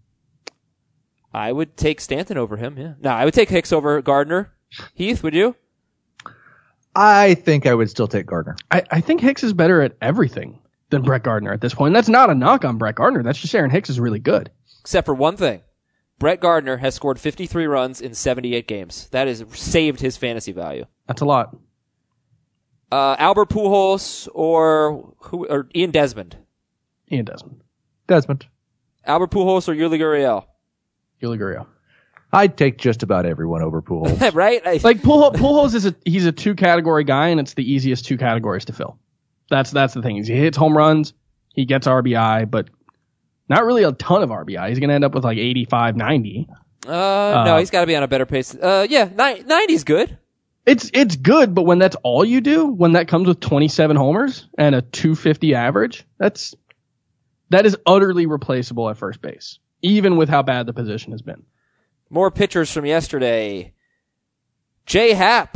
I would take Stanton over him. Yeah, no, I would take Hicks over Gardner. Heath, would you?
I think I would still take Gardner.
I, I think Hicks is better at everything than Brett Gardner at this point. And that's not a knock on Brett Gardner. That's just Aaron Hicks is really good.
Except for one thing. Brett Gardner has scored fifty-three runs in seventy-eight games. That has saved his fantasy value.
That's a lot.
Uh, Albert Pujols or who or Ian Desmond.
Ian Desmond.
Desmond.
Albert Pujols or Yuli Gurriel.
Yuli Gurriel.
I'd take just about everyone over Pujols.
Right? I,
Like Pujols, Pujols is a he's a two category guy, and it's the easiest two categories to fill. That's that's the thing. Is he hits home runs, he gets R B I, but not really a ton of R B I. He's gonna end up with like eighty-five, ninety.
uh, no, he's got to be on a better pace. Uh, yeah, ni- ninety's good.
It's it's good, but when that's all you do, when that comes with twenty-seven homers and a two fifty average, that's that is utterly replaceable at first base, even with how bad the position has been.
More pitchers from yesterday. J Happ.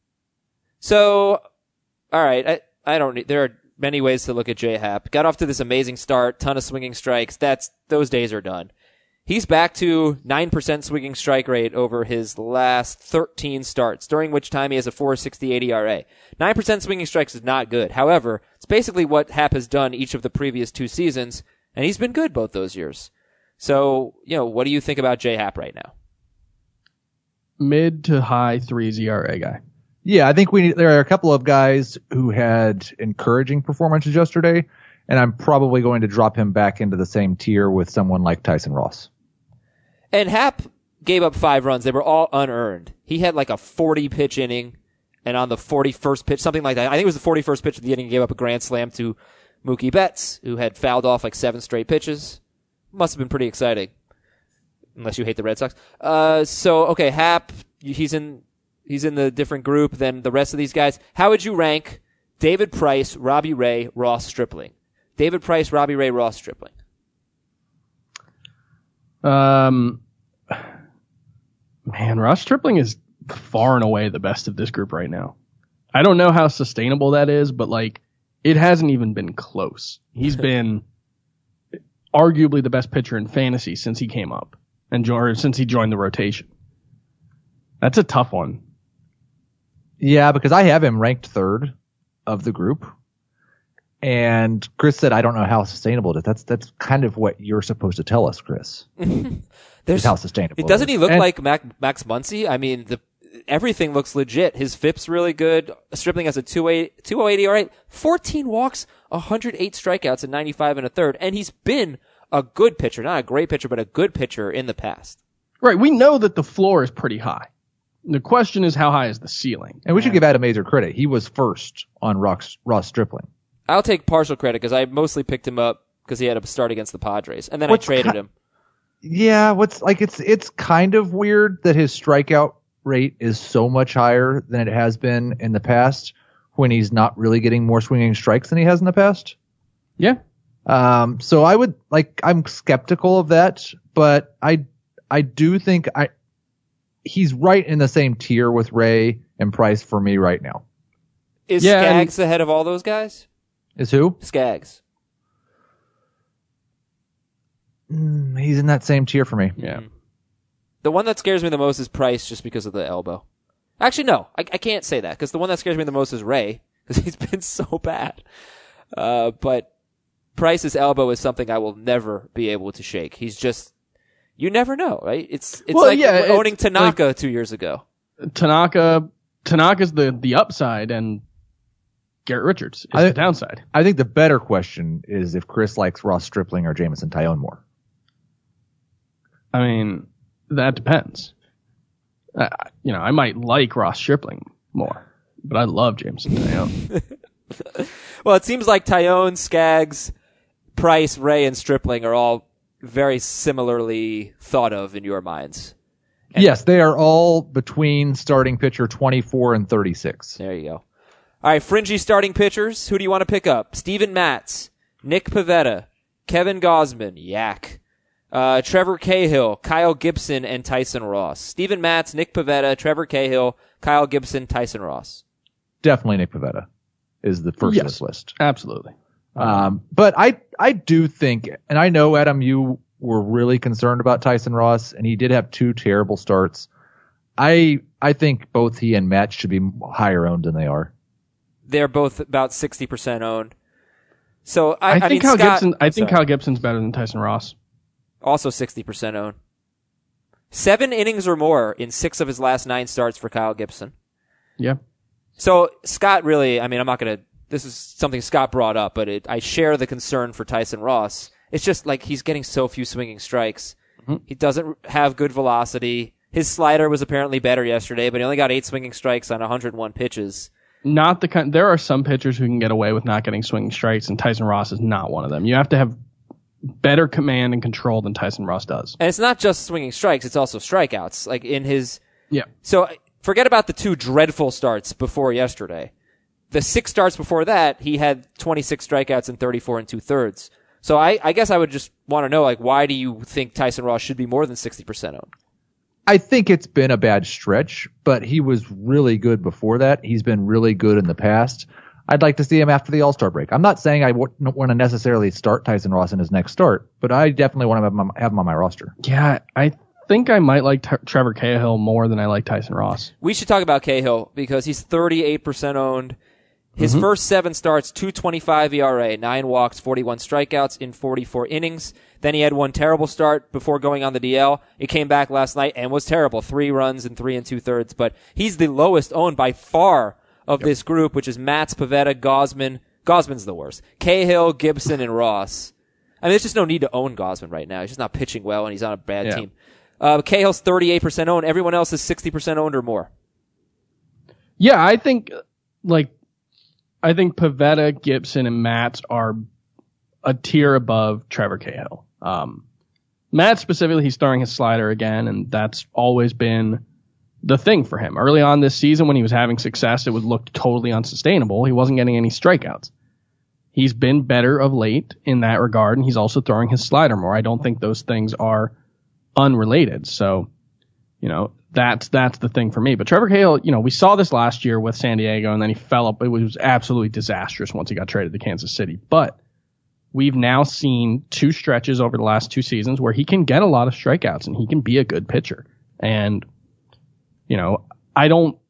So, all right, I I don't need. There are many ways to look at J Happ. Got off to this amazing start, ton of swinging strikes. That's those days are done. He's back to nine percent swinging strike rate over his last thirteen starts, during which time he has a four sixty-eight E R A. nine percent swinging strikes is not good. However, it's basically what Happ has done each of the previous two seasons, and he's been good both those years. So, you know, what do you think about J Happ right now?
Mid to high threes E R A guy.
Yeah, I think we there are a couple of guys who had encouraging performances yesterday, and I'm probably going to drop him back into the same tier with someone like Tyson Ross.
And Happ gave up five runs. They were all unearned. He had like a forty pitch inning, and on the forty-first pitch, something like that, I think it was the forty-first pitch of the inning, he gave up a grand slam to Mookie Betts, who had fouled off like seven straight pitches. Must have been pretty exciting. Unless you hate the Red Sox. Uh, so, okay, Happ, he's in, he's in the different group than the rest of these guys. How would you rank David Price, Robbie Ray, Ross Stripling? David Price, Robbie Ray, Ross Stripling.
Um, man, Ross Stripling is far and away the best of this group right now. I don't know how sustainable that is, but like, it hasn't even been close. He's been arguably the best pitcher in fantasy since he came up and jo- or since he joined the rotation. That's a tough one.
Yeah, because I have him ranked third of the group. And Chris said, I don't know how sustainable it is. That's that's kind of what you're supposed to tell us, Chris.
There's
how sustainable
it doesn't
it
he
is.
look
And-
like Mac, Max Muncy? I mean, the everything looks legit. His F I P's really good. Stripling has a two oh eight E R A, fourteen walks, one hundred eight strikeouts, and ninety-five and a third. And he's been a good pitcher, not a great pitcher, but a good pitcher in the past.
Right. We know that the floor is pretty high. The question is how high is the ceiling?
And we should give Adam Mazur credit. He was first on Ross, Ross Stripling.
I'll take partial credit because I mostly picked him up because he had a start against the Padres, and then
What's
I traded
ki-
him.
Yeah, what's like it's it's kind of weird that his strikeout rate is so much higher than it has been in the past when he's not really getting more swinging strikes than he has in the past.
Yeah.
Um, so I would like I'm skeptical of that, but I I do think I he's right in the same tier with Ray and Price for me right now.
Is
Yeah, and-
Skaggs ahead of all those guys?
Is who?
Skaggs.
Mm, he's in that same tier for me.
Yeah.
The one that scares me the most is Price just because of the elbow. Actually, no, I, I can't say that because the one that scares me the most is Ray because he's been so bad. Uh, but Price's elbow is something I will never be able to shake. He's just, you never know, right? It's it's
Well,
like
yeah,
owning
it's
Tanaka two years ago.
Tanaka, Tanaka's the, the upside and Garrett Richards is
I-
the downside.
I think the better question is if Chris likes Ross Stripling or Jamison Tyone more.
I mean, that depends. Uh, you know, I might like Ross Stripling more, but I love Jameson Tyone.
Well, it seems like Tyone, Skaggs, Price, Ray, and Stripling are all very similarly thought of in your minds.
Yes, they are all between starting pitcher twenty-four and thirty-six.
There you go. All right, fringy starting pitchers. Who do you want to pick up? Steven Matz, Nick Pivetta, Kevin Gausman, yak. Uh, Trevor Cahill, Kyle Gibson, and Tyson Ross. Steven Matz, Nick Pivetta, Trevor Cahill, Kyle Gibson, Tyson Ross.
Definitely Nick Pivetta is the first
Yes.
of this list.
Absolutely.
Um, but I I do think, and I know, Adam, you were really concerned about Tyson Ross, and he did have two terrible starts. I I think both he and Matt should be higher owned than they are.
They're both about sixty percent owned. So I,
I,
I
think
mean,
Kyle
Scott,
Gibson. I
I'm
think
sorry.
Kyle Gibson's better than Tyson Ross.
Also sixty percent owned. Seven innings or more in six of his last nine starts for Kyle Gibson.
Yeah.
So Scott really, I mean, I'm not going to, this is something Scott brought up, but it, I share the concern for Tyson Ross. It's just like he's getting so few swinging strikes.
Mm-hmm.
He doesn't have good velocity. His slider was apparently better yesterday, but he only got eight swinging strikes on one hundred one pitches.
Not the kind. There are some pitchers who can get away with not getting swinging strikes, and Tyson Ross is not one of them. You have to have better command and control than Tyson Ross does.
And it's not just swinging strikes, it's also strikeouts. Like in his,
Yeah.
so forget about the two dreadful starts before yesterday. The six starts before that, he had twenty-six strikeouts and thirty-four and two thirds. So I, I guess I would just want to know, like, why do you think Tyson Ross should be more than sixty percent owned?
I think it's been a bad stretch, but he was really good before that. He's been really good in the past. I'd like to see him after the All-Star break. I'm not saying I w- want to necessarily start Tyson Ross in his next start, but I definitely want to have him, have him on my roster.
Yeah, I think I might like T- Trevor Cahill more than I like Tyson Ross.
We should talk about Cahill because he's thirty-eight percent owned. His
Mm-hmm.
first seven starts, two twenty-five E R A, nine walks, forty-one strikeouts in forty-four innings. Then he had one terrible start before going on the D L. He came back last night and was terrible. Three runs and three and two thirds. But he's the lowest owned by far of yep. this group, which is Matz, Pivetta, Gausman. Gausman's the worst. Cahill, Gibson, and Ross. I mean, there's just no need to own Gausman right now. He's just not pitching well and he's on a bad
yeah.
team. Uh, Cahill's thirty-eight percent owned. Everyone else is sixty percent owned or more.
Yeah, I think, like, I think Pivetta, Gibson, and Matz are a tier above Trevor Cahill. Um, Matt specifically, he's throwing his slider again, and that's always been the thing for him. Early on this season, when he was having success, it would look totally unsustainable. He wasn't getting any strikeouts. He's been better of late in that regard, and he's also throwing his slider more. I don't think those things are unrelated. So, you know, that's that's the thing for me. But Trevor Cahill, you know, we saw this last year with San Diego, and then he fell up. It was absolutely disastrous once he got traded to Kansas City. But we've now seen two stretches over the last two seasons where he can get a lot of strikeouts and he can be a good pitcher. And, you know, I don't,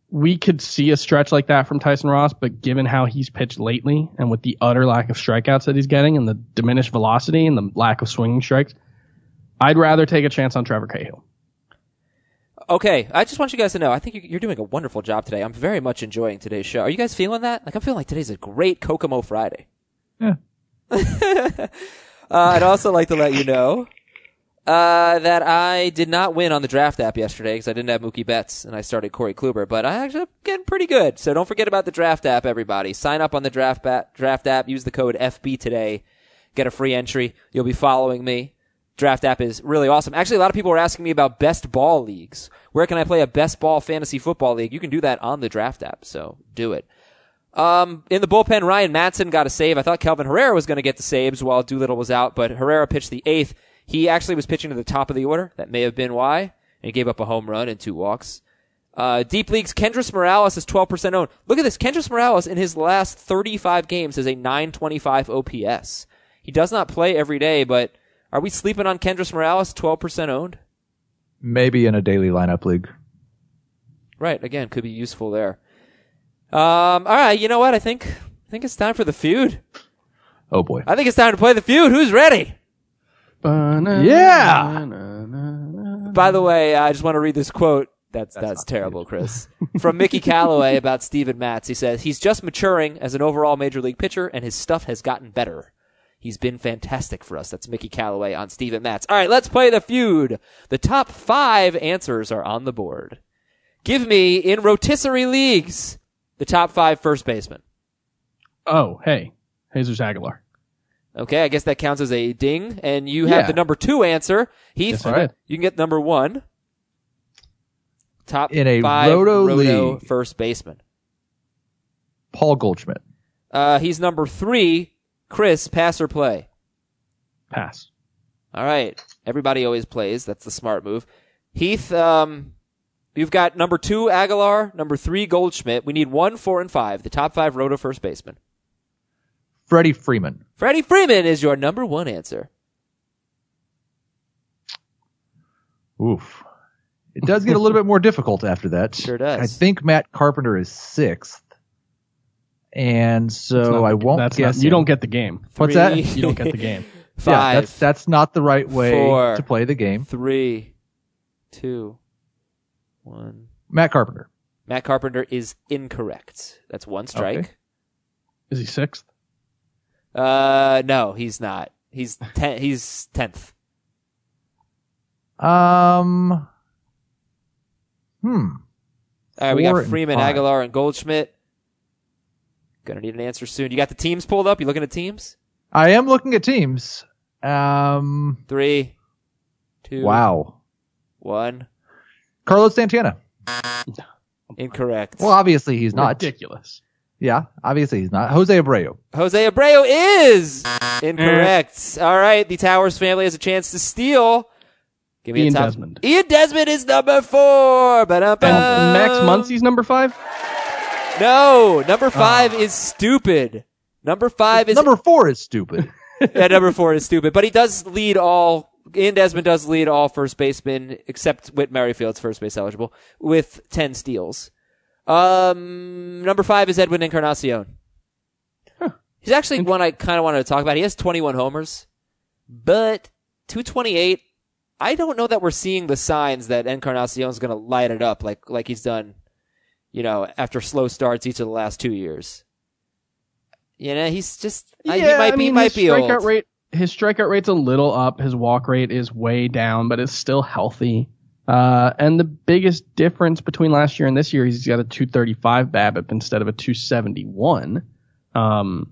we could see a stretch like that from Tyson Ross, but given how he's pitched lately and with the utter lack of strikeouts that he's getting and the diminished velocity and the lack of swinging strikes, I'd rather take a chance on Trevor Cahill.
Okay, I just want you guys to know, I think you- you're doing a wonderful job today. I'm very much enjoying today's show. Are you guys feeling that? Like, I'm feeling like today's a great Kokomo Friday.
Yeah.
uh, I'd also like to let you know uh, that I did not win on the draft app yesterday because I didn't have Mookie Betts and I started Corey Kluber, but I actually am getting pretty good. So don't forget about the draft app, everybody. Sign up on the draft, ba- draft app. Use the code F B today. Get a free entry. You'll be following me. Draft app is really awesome. Actually, a lot of people are asking me about best ball leagues. Where can I play a best ball fantasy football league? You can do that on the draft app, so do it. Um, in the bullpen, Ryan Madsen got a save. I thought Kelvin Herrera was going to get the saves while Doolittle was out, but Herrera pitched the eighth. He actually was pitching to the top of the order. That may have been why. And he gave up a home run and two walks. Uh, deep leagues, Kendrys Morales is twelve percent owned. Look at this. Kendrys Morales in his last thirty-five games has a nine twenty-five O P S. He does not play every day, but are we sleeping on Kendrys Morales, twelve percent owned?
Maybe in a daily lineup league.
Right. Again, could be useful there. Um, all right. You know what? I think, I think it's time for the feud.
Oh boy.
I think it's time to play the feud. Who's ready?
Yeah.
By the way, I just want to read this quote. That's, that's, that's terrible, Chris. From Mickey Callaway about Steven Matz. He says, he's just maturing as an overall major league pitcher and his stuff has gotten better. He's been fantastic for us. That's Mickey Callaway on Steven Matz. All right, let's play the feud. The top five answers are on the board. Give me, in rotisserie leagues, the top five first basemen.
Oh, hey. Jesus Aguilar.
Okay, I guess that counts as a ding. And you have
Yeah.
the number two answer. Heath,
Yes, I did.
you can get number one. Top
In a
five
roto
roto
league.
first baseman.
Paul Goldschmidt.
Uh, he's number three. Chris, pass or play?
Pass.
All right. Everybody always plays. That's the smart move. Heath, um, you've got number two, Aguilar, number three, Goldschmidt. We need one, four, and five. The top five roto first baseman.
Freddie Freeman.
Freddie Freeman is your number one answer.
Oof. It does get a little bit more difficult after that.
Sure does.
I think Matt Carpenter is sixth. And
That's
so
not
I
the-
won't
that's
guess
not, you
him.
don't get the game.
What's that?
Three,
You don't get the game.
Five,
Yeah, that's that's not the right way
four,
to play the game.
three, two, one.
Matt Carpenter.
Matt Carpenter is incorrect. That's one strike.
Okay.
Is he sixth?
Uh, no, he's not. He's ten. He's tenth.
Um. Hmm.
All right, we
Four
got
and
Freeman,
five.
Aguilar, and Goldschmidt. Gonna need an answer soon. You got the teams pulled up? You looking at teams?
I am looking at teams. Um.
Three, two,
Wow.
one.
Carlos Santana.
Incorrect.
Well, obviously he's not.
Ridiculous.
Yeah, obviously he's not. Jose Abreu.
Jose Abreu is incorrect. All right, the Towers family has a chance to steal. Give me
Ian
a top.
Desmond.
Ian Desmond is number four. Ba-dum-bum.
And Max Muncy's number five?
No, number five is stupid. Number five is
Number four is stupid.
yeah, number four is stupid, but he does lead all. Ian Desmond does lead all first basemen except Whit Merrifield's first base eligible with ten steals. Um, number five is Edwin Encarnacion.
Huh.
He's actually one I kind of wanted to talk about. He has twenty-one homers, but two twenty-eight. I don't know that we're seeing the signs that Encarnacion's going to light it up like like he's done, you know, after slow starts each of the last two years. You know, he's just uh, he
Yeah,
might
I
be
mean,
he might
his
be
strikeout
old.
rate, his strikeout rate's a little up. His walk rate is way down, but it's still healthy. Uh, and the biggest difference between last year and this year is he's got a two thirty-five BABIP instead of a two seventy-one. Um,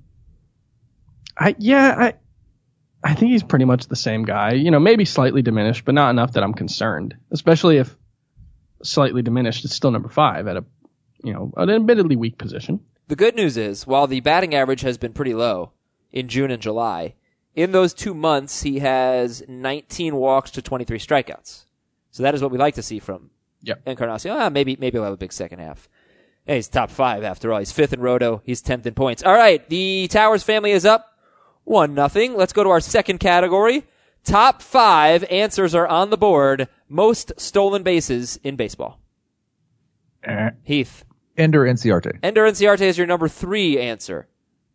I yeah, I I think he's pretty much the same guy. You know, maybe slightly diminished, but not enough that I'm concerned. Especially if slightly diminished is still number five at a you know an admittedly weak position.
The good news is, while the batting average has been pretty low in June and July, in those two months he has nineteen walks to twenty-three strikeouts. So that is what we like to see from
Yep.
Encarnacion. Ah, maybe maybe he'll have a big second half. Hey, he's top five after all. He's fifth in roto. He's tenth in points. All right, the Towers family is up one nothing. Let's go to our second category. Top five answers are on the board. Most stolen bases in baseball.
Eh.
Heath.
Ender Inciarte.
Ender Inciarte is your number three answer.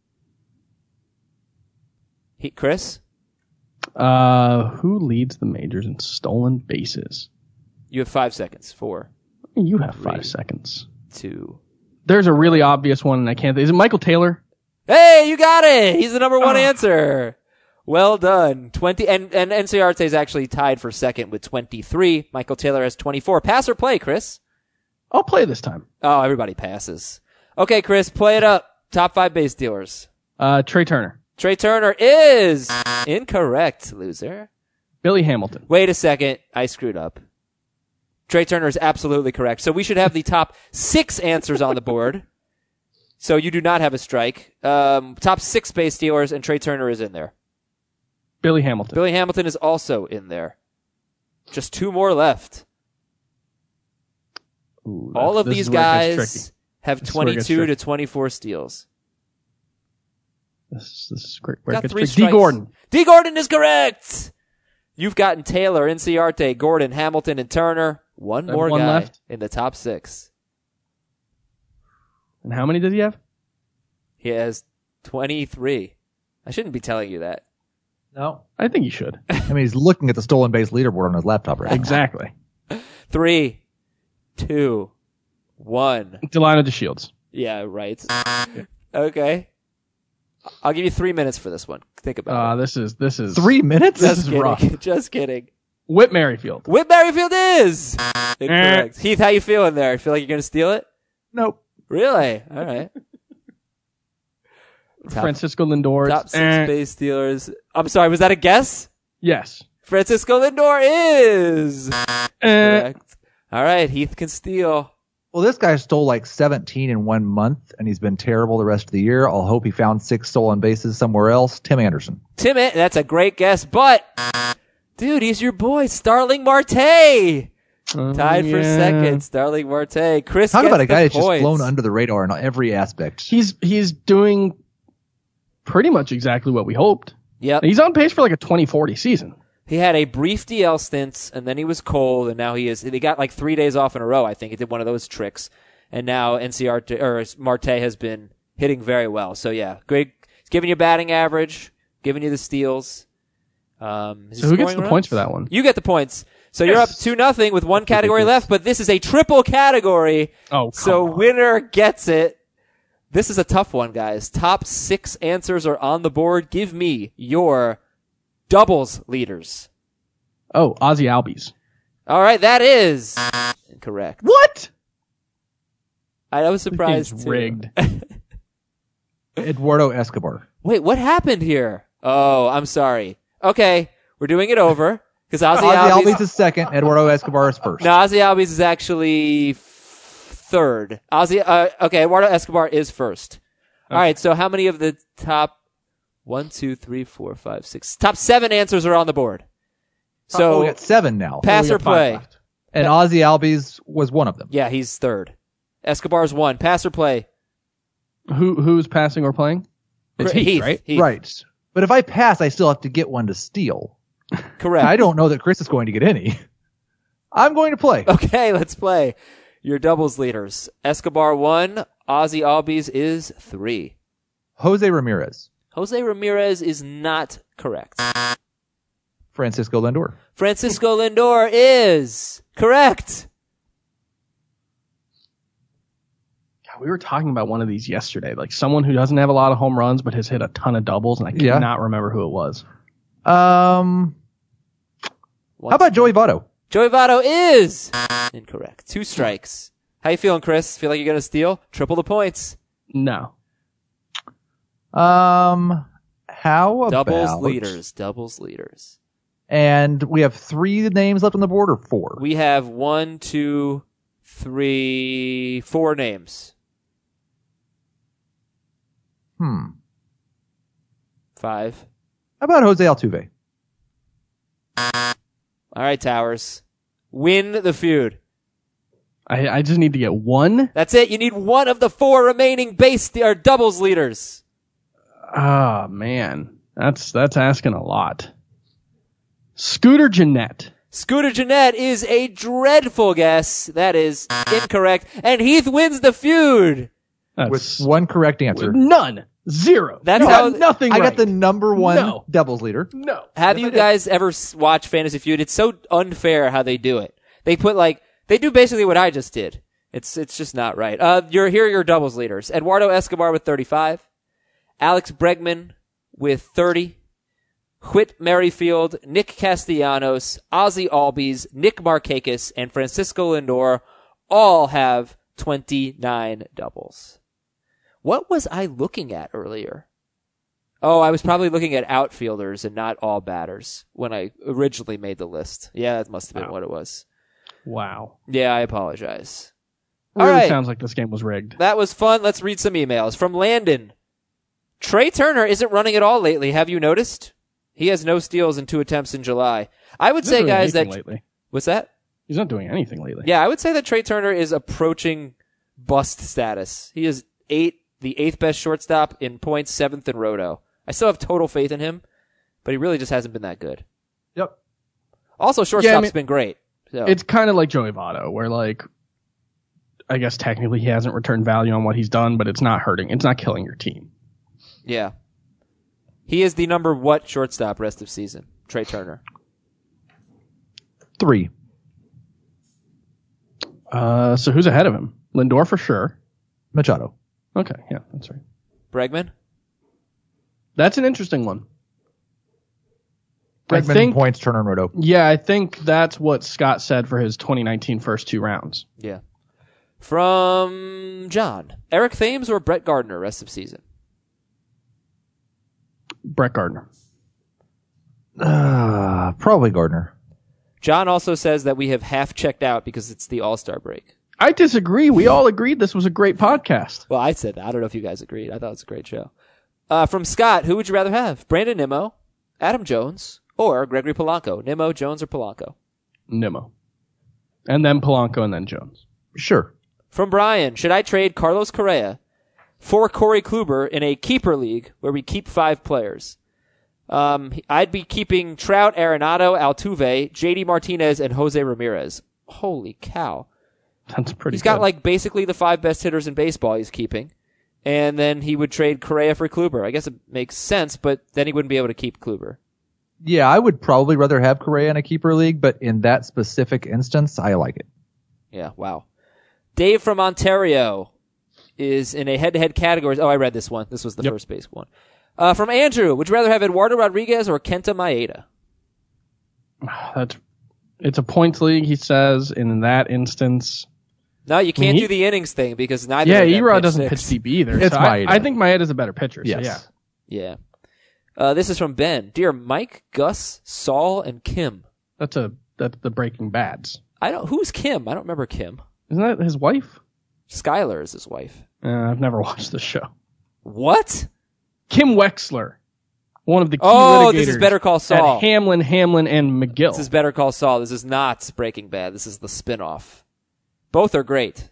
He, Chris?
Uh, who leads the majors in stolen bases?
You have five seconds. Four,
You have five
Three.
seconds.
two.
There's a really obvious one, and I can't. Is it Michael Taylor?
Hey, you got it! He's the number one answer. Well done. Twenty, and, and Inciarte is actually tied for second with twenty-three. Michael Taylor has twenty-four. Pass or play, Chris?
I'll play this time.
Oh, everybody passes. Okay, Chris, play it up. Top five base stealers.
Uh, Trey Turner,
Trey Turner is incorrect, loser.
Billy Hamilton.
Wait a second. I screwed up. Trey Turner is absolutely correct. So we should have the top six answers on the board. So you do not have a strike. Um, top six base stealers, and Trey Turner is in there.
Billy Hamilton.
Billy Hamilton is also in there. Just two more left.
Ooh,
All
that's-
of
this
these
is where it gets
guys
tricky.
have
This is where it gets
twenty-two to
tricky.
twenty-four steals.
This, this is great. Where
Got
it gets
three
tricky. D.
strikes.
Gordon.
D. Gordon is correct. You've gotten Taylor, Inciarte, Gordon, Hamilton, and Turner. One
I have
more
one
guy
left.
in the top six.
And how many does he have?
He has twenty-three. I shouldn't be telling you that.
No.
I think he should.
I mean, he's looking at the stolen base leaderboard on his laptop right now.
Exactly.
Three, two, one.
Delino DeShields.
Yeah, right. Okay. I'll give you three minutes for this one. Think about
Uh,
it.
this is this is
Three minutes?
This
Just
is
kidding.
rough.
Just kidding.
Whit Merrifield.
Whit Merrifield is incorrect. Heath, how you feeling there? Feel like you're going to steal it?
Nope.
Really? All right. Top,
Francisco Lindor.
top six
Eh.
base stealers. I'm sorry, was that a guess?
Yes.
Francisco Lindor is
Eh.
correct. All right, Heath can steal.
Well, this guy stole like seventeen in one month, and he's been terrible the rest of the year. I'll hope he found six stolen bases somewhere else. Tim Anderson.
Tim, that's a great guess, but dude, he's your boy, Starling Marte.
Oh,
Tied for
yeah.
second, Starling Marte. Chris
Talk
gets
about a guy
the
that's just
points.
flown under the radar in every aspect.
He's he's doing pretty much exactly what we hoped.
Yep.
He's on pace for like a twenty forty season.
He had a brief D L stint, and then he was cold, and now he is. He got like three days off in a row. I think he did one of those tricks, and now N C R T or Marte has been hitting very well. So yeah, great. He's giving you batting average, giving you the steals. Um, is he
So who gets
scoring
the points
runs?
for that one?
You get the points. So you're up
Yes.
two nothing with one category
ridiculous.
left, but this is a triple category.
Oh, come
So
on.
winner gets it. This is a tough one, guys. Top six answers are on the board. Give me your doubles leaders.
Oh, Ozzy Albies.
All right, that is incorrect.
What?
I, I was
This
surprised
game's
too.
rigged.
Eduardo Escobar.
Wait, what happened here? Oh, I'm sorry. Okay, we're doing it over because Ozzy,
Ozzy
Albies.
Albies is second. Eduardo Escobar is first.
No, Ozzy Albies is actually f- third. Ozzy. Uh, okay, Eduardo Escobar is first. All right. So how many of the top one, two, three, four, five, six, top seven answers are on the board? So
oh, we got seven now.
pass
We
or
got five
play?
left.
And Ozzy Albies was one of them.
Yeah, he's third. Escobar's one. Pass or play?
Who who's passing or playing? It's
Heath,
Heath, right?
Heath.
Right. But if I pass, I still have to get one to steal.
Correct.
I don't know that Chris is going to get any. I'm going to play.
Okay, let's play. Your doubles leaders. Escobar one. Ozzy Albies is three.
Jose Ramirez.
Jose Ramirez is not correct.
Francisco Lindor.
Francisco Lindor is correct.
God, we were talking about one of these yesterday, like someone who doesn't have a lot of home runs but has hit a ton of doubles, and I
Yeah.
cannot remember who it was.
Um, how about Joey Votto?
Joey Votto is incorrect. Two strikes. How you feeling, Chris? Feel like you're gonna steal? Triple the points.
No.
Um, how about
Doubles leaders. Doubles leaders.
And we have three names left on the board, or four?
We have one, two, three, four names.
Hmm.
Five.
How about Jose Altuve?
All right, Towers. Win the feud.
I, I just need to get one.
That's it. You need one of the four remaining base or doubles leaders.
Ah, man. That's that's asking a lot. Scooter Jeanette.
Scooter Jeanette is a dreadful guess. That is incorrect. And Heath wins the feud.
That's
With one correct answer.
none. Zero.
That's
You
how-
got nothing
I
right.
got the number one
No.
doubles leader.
No.
Have you guys ever s- watched Fantasy Feud? It's so unfair how they do it. They put like, they do basically what I just did. It's it's just not right. Uh, you're, here are your doubles leaders. Eduardo Escobar with thirty-five. Alex Bregman with thirty. Whit Merrifield, Nick Castellanos, Ozzy Albies, Nick Markakis, and Francisco Lindor all have twenty-nine doubles. What was I looking at earlier? Oh, I was probably looking at outfielders and not all batters when I originally made the list. Yeah, that must have been
Wow.
what it was.
Wow.
Yeah, I apologize. All
Really
right.
sounds like this game was rigged.
That was fun. Let's read some emails. From Landon. Trey Turner isn't running at all lately. Have you noticed? He has no steals in two attempts in July. I would
He's not
say,
doing
guys, that...
anything lately.
What's that?
He's not doing anything lately.
Yeah, I would say that Trey Turner is approaching bust status. He is eight, the eighth best shortstop in points, seventh in roto. I still have total faith in him, but he really just hasn't been that good.
Yep.
Also, shortstop's
Yeah, I mean-
been great. So.
It's kind of like Joey Votto, where like, I guess technically he hasn't returned value on what he's done, but it's not hurting. It's not killing your team.
Yeah. He is the number what shortstop rest of season? Trey Turner.
Three.
Uh, so who's ahead of him? Lindor for sure.
Machado.
Okay, yeah, that's right.
Bregman?
That's an interesting one.
Bregman
I think,
points, Turner and Roto.
yeah, I think that's what Scott said for his twenty nineteen first two rounds.
Yeah. From John. Eric Thames or Brett Gardner rest of season?
Brett Gardner.
Uh, probably Gardner.
John also says that we have half checked out because it's the All-Star break.
I disagree. We all agreed this was a great podcast.
Well, I said that. I don't know if you guys agreed. I thought it was a great show. Uh, from Scott, who would you rather have? Brandon Nimmo, Adam Jones, or Gregory Polanco? Nimmo, Jones, or Polanco?
Nimmo. And then Polanco and then Jones.
Sure.
From Brian, should I trade Carlos Correa for Corey Kluber in a keeper league where we keep five players? Um, I'd be keeping Trout, Arenado, Altuve, J D Martinez, and Jose Ramirez. Holy cow.
That's pretty
He's got
good.
like basically the five best hitters in baseball he's keeping. And then he would trade Correa for Kluber. I guess it makes sense, but then he wouldn't be able to keep Kluber.
Yeah, I would probably rather have Correa in a keeper league, but in that specific instance, I like it.
Yeah, wow. Dave from Ontario is in a head-to-head category. Oh, I read this one. This was the
Yep.
first base one. Uh, from Andrew, would you rather have Eduardo Rodriguez or Kenta Maeda?
That's, it's a points league, he says. In that instance,
No, you can't
he-
do the innings thing because neither
yeah,
of them
Erod
pitch
doesn't
six.
pitch D B either.
It's
so I,
Maeda.
I think Maeda's a better pitcher.
Yes.
So yeah,
Yeah. Uh, this is from Ben. Dear Mike, Gus, Saul, and Kim.
that's a that's the Breaking Bads.
I don't. Who's Kim? I don't remember Kim.
Isn't that his wife?
Skylar is his wife.
Uh, I've never watched this show.
What?
Kim Wexler, one of the key
Oh,
litigators
this is Better Call Saul.
at Hamlin, Hamlin, and McGill.
This is Better Call Saul. This is not Breaking Bad. This is the spin-off. Both are great.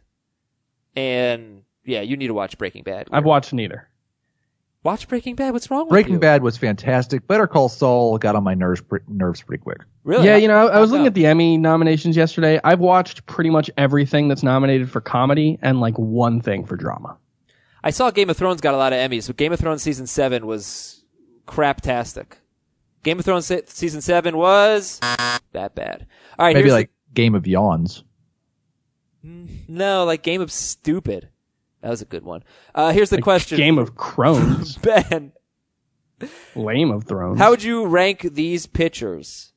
And yeah, you need to watch Breaking Bad.
I've watched neither.
Watch Breaking Bad. What's wrong with
Breaking
you?
Bad was fantastic. Better Call Saul got on my nerves pre- nerves pretty quick.
Really?
Yeah, you know, I, I was
How
looking
come?
at the Emmy nominations yesterday. I've watched pretty much everything that's nominated for comedy and like one thing for drama.
I saw Game of Thrones got a lot of Emmys, but Game of Thrones season seven was craptastic. Game of Thrones se- season seven was that bad. All right,
Maybe
here's
like Game of Yawns.
the, no, like Game of Stupid. That was a good one. Uh, here's the
Like
question,
Game of Crones,
Ben.
Lame of Thrones.
How would you rank these pitchers?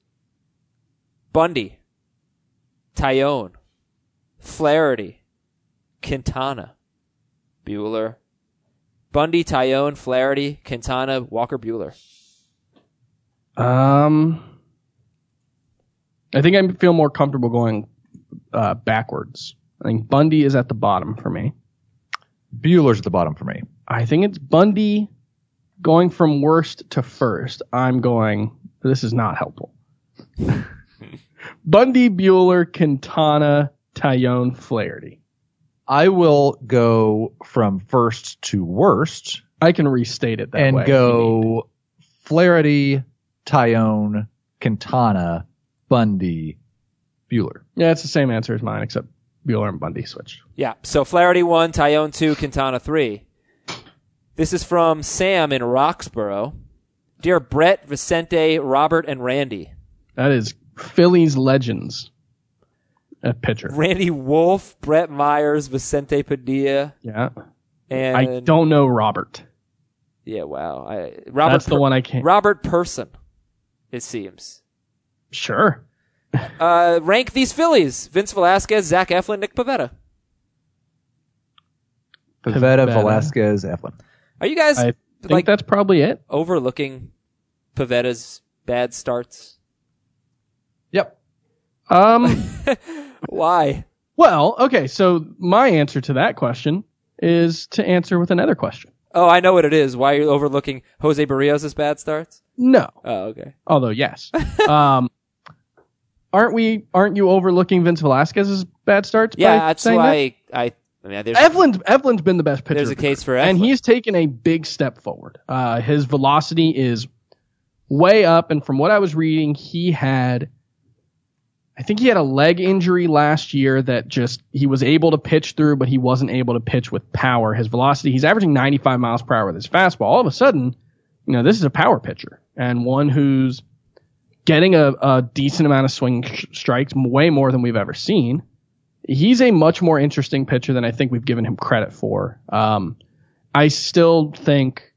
Bundy, Tyone, Flaherty, Quintana, Bueller. Bundy, Tyone, Flaherty, Quintana, Walker Bueller.
Um, I think I feel more comfortable going uh, backwards. I think Bundy is at the bottom for me.
Bueller's at the bottom for me.
I think it's Bundy going from worst to first. I'm going, this is not helpful. Bundy, Bueller, Quintana, Tyone, Flaherty.
I will go from first to worst
I can restate it that
and
way.
go Flaherty, Tyone, Quintana, Bundy, Buehler.
Yeah, it's the same answer as mine, except Buehler and Bundy switched.
Yeah. So Flaherty one, Tyone two, Quintana three. This is from Sam in Roxborough. Dear Brett, Vicente, Robert, and Randy.
That is Phillies legends at pitcher.
Randy Wolf, Brett Myers, Vicente Padilla,
Yeah.
and
I don't know Robert.
Yeah, wow. I, Robert
That's the one I can't.
Robert Person, it seems.
Sure.
Uh, rank these Phillies: Vince Velasquez, Zach Eflin, Nick Pivetta.
Pivetta,
Pivetta.
Velasquez, Eflin.
Are you guys
I think
like
that's probably it.
overlooking Pivetta's bad starts?
Yep.
Um.
Why?
Well, okay. So my answer to that question is to answer with another question.
Oh, I know what it is. Why are you overlooking Jose Barrios' bad starts?
No.
Oh, okay.
Although yes. um. Aren't we? Aren't you overlooking Vince Velasquez's bad starts?
Yeah,
by
that's
saying
why I. I, I mean, there's,
Eflin's Eflin's been the best pitcher.
There's a
of his
case
career,
for
and
Eflin.
he's taken a big step forward. Uh, his velocity is way up, and from what I was reading, he had, I think he had a leg injury last year that just he was able to pitch through, but he wasn't able to pitch with power. His velocity, he's averaging ninety-five miles per hour with his fastball. All of a sudden, you know, this is a power pitcher and one who's getting a, a decent amount of swing sh- strikes, way more than we've ever seen. He's a much more interesting pitcher than I think we've given him credit for. Um, I still think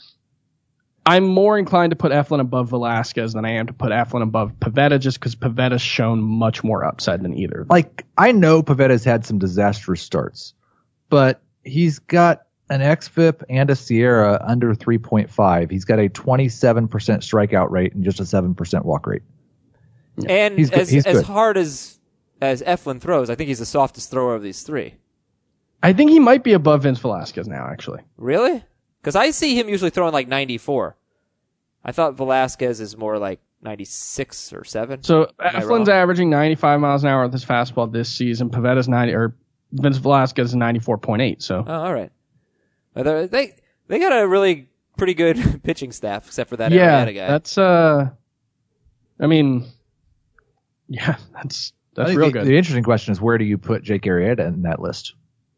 I'm more inclined to put Eflin above Velasquez than I am to put Eflin above Pivetta, just because Pivetta's shown much more upside than either.
Like, I know Pivetta's had some disastrous starts, but he's got an X F I P and a Sierra under three point five. He's got a twenty-seven percent strikeout rate and just a seven percent walk rate.
and
He's good.
as
He's
as
good.
hard as as Eflin throws, I think he's the softest thrower of these three.
I think he might be above Vince Velasquez now, actually.
Really? Because I see him usually throwing like ninety-four. I thought Velasquez is more like ninety-six or seven.
So
Am I
Eflin's
wrong?
averaging ninety-five miles an hour with his fastball this season. Pivetta's ninety, or Vince Velasquez is ninety-four point eight. So
Oh, all right. Well, they're- They they got a really pretty good pitching staff, except for that
yeah,
Arrieta guy.
that's uh, I mean, yeah, that's
I
that's
think
real
the,
good.
The interesting question is, where do you put Jake Arrieta in that list?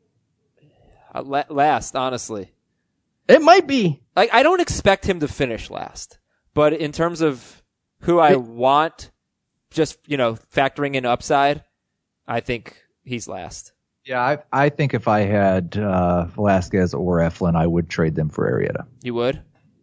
Uh, la- last, honestly.
It might be.
Like, I don't expect him to finish last, but in terms of who I
It-
want, just, you know, factoring in upside, I think he's last.
Yeah, I, I think if I had uh, Velasquez or Eflin, I would trade them for Arrieta.
You would?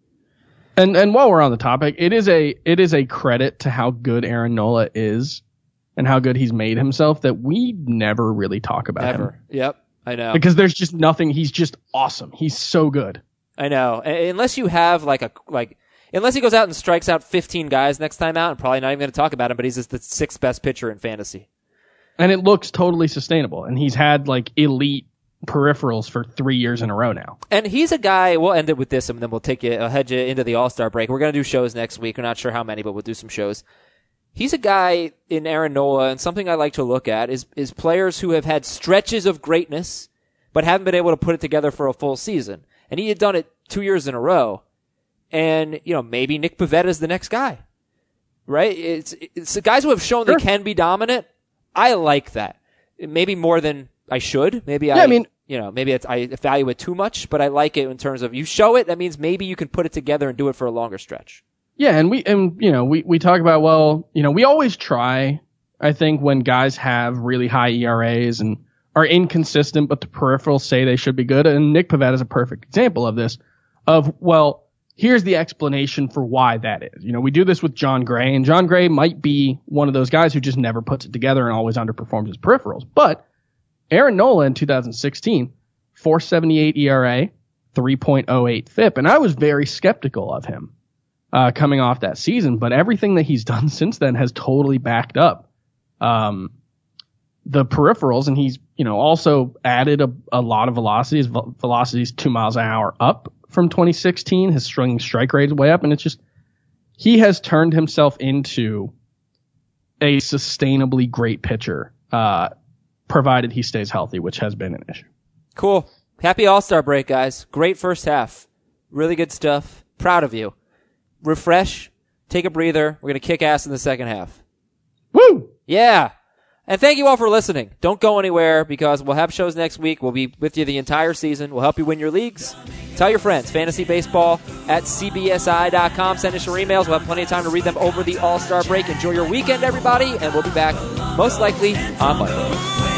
And and while we're on the topic, it is a it is a credit to how good Aaron Nola is, and how good he's made himself that we never really talk about him.
Ever. Yep. I know.
Because there's just nothing. He's just awesome. He's so good.
I know. A- Unless you have like a, like, unless he goes out and strikes out fifteen guys next time out, I'm probably not even going to talk about him, but he's just the sixth best pitcher in fantasy.
And it looks totally sustainable. And he's had like elite peripherals for three years in a row now.
And he's a guy, we'll end it with this and then we'll take you, I'll head you into the All-Star break. We're going to do shows next week. We're not sure how many, but we'll do some shows. He's a guy in Aaron Nola, and something I like to look at is, is players who have had stretches of greatness, but haven't been able to put it together for a full season. And he had done it two years in a row. And, you know, maybe Nick Pivetta is the next guy. Right? It's, it's the guys who have shown
Sure.
they can be dominant. I like that. Maybe more than I should. Maybe
Yeah,
I,
I mean-
you know, maybe it's, I value it too much, but I like it in terms of you show it. That means maybe you can put it together and do it for a longer stretch.
Yeah, and we and you know we we talk about, well, you know, we always try. I think when guys have really high E R As and are inconsistent, but the peripherals say they should be good, and Nick Pivetta is a perfect example of this. Of, well, here's the explanation for why that is. You know, we do this with John Gray, and John Gray might be one of those guys who just never puts it together and always underperforms his peripherals. But Aaron Nola in two thousand sixteen, four seventy-eight E R A, three point oh eight F I P, and I was very skeptical of him uh, coming off that season. But everything that he's done since then has totally backed up um, the peripherals, and he's, you know, also added a, a lot of velocity. His vel- velocity is two miles an hour up from twenty sixteen. His swinging strike rate is way up, and it's just he has turned himself into a sustainably great pitcher, uh, provided he stays healthy, which has been an issue.
Cool. Happy All-Star break, guys. Great first half. Really good stuff. Proud of you. Refresh. Take a breather. We're going to kick ass in the second half. Yeah. And thank you all for listening. Don't go anywhere because we'll have shows next week. We'll be with you the entire season. We'll help you win your leagues. Tell your friends. Fantasy Baseball at C B S I dot com. Send us your emails. We'll have plenty of time to read them over the All-Star break. Enjoy your weekend, everybody, and we'll be back most likely on Monday.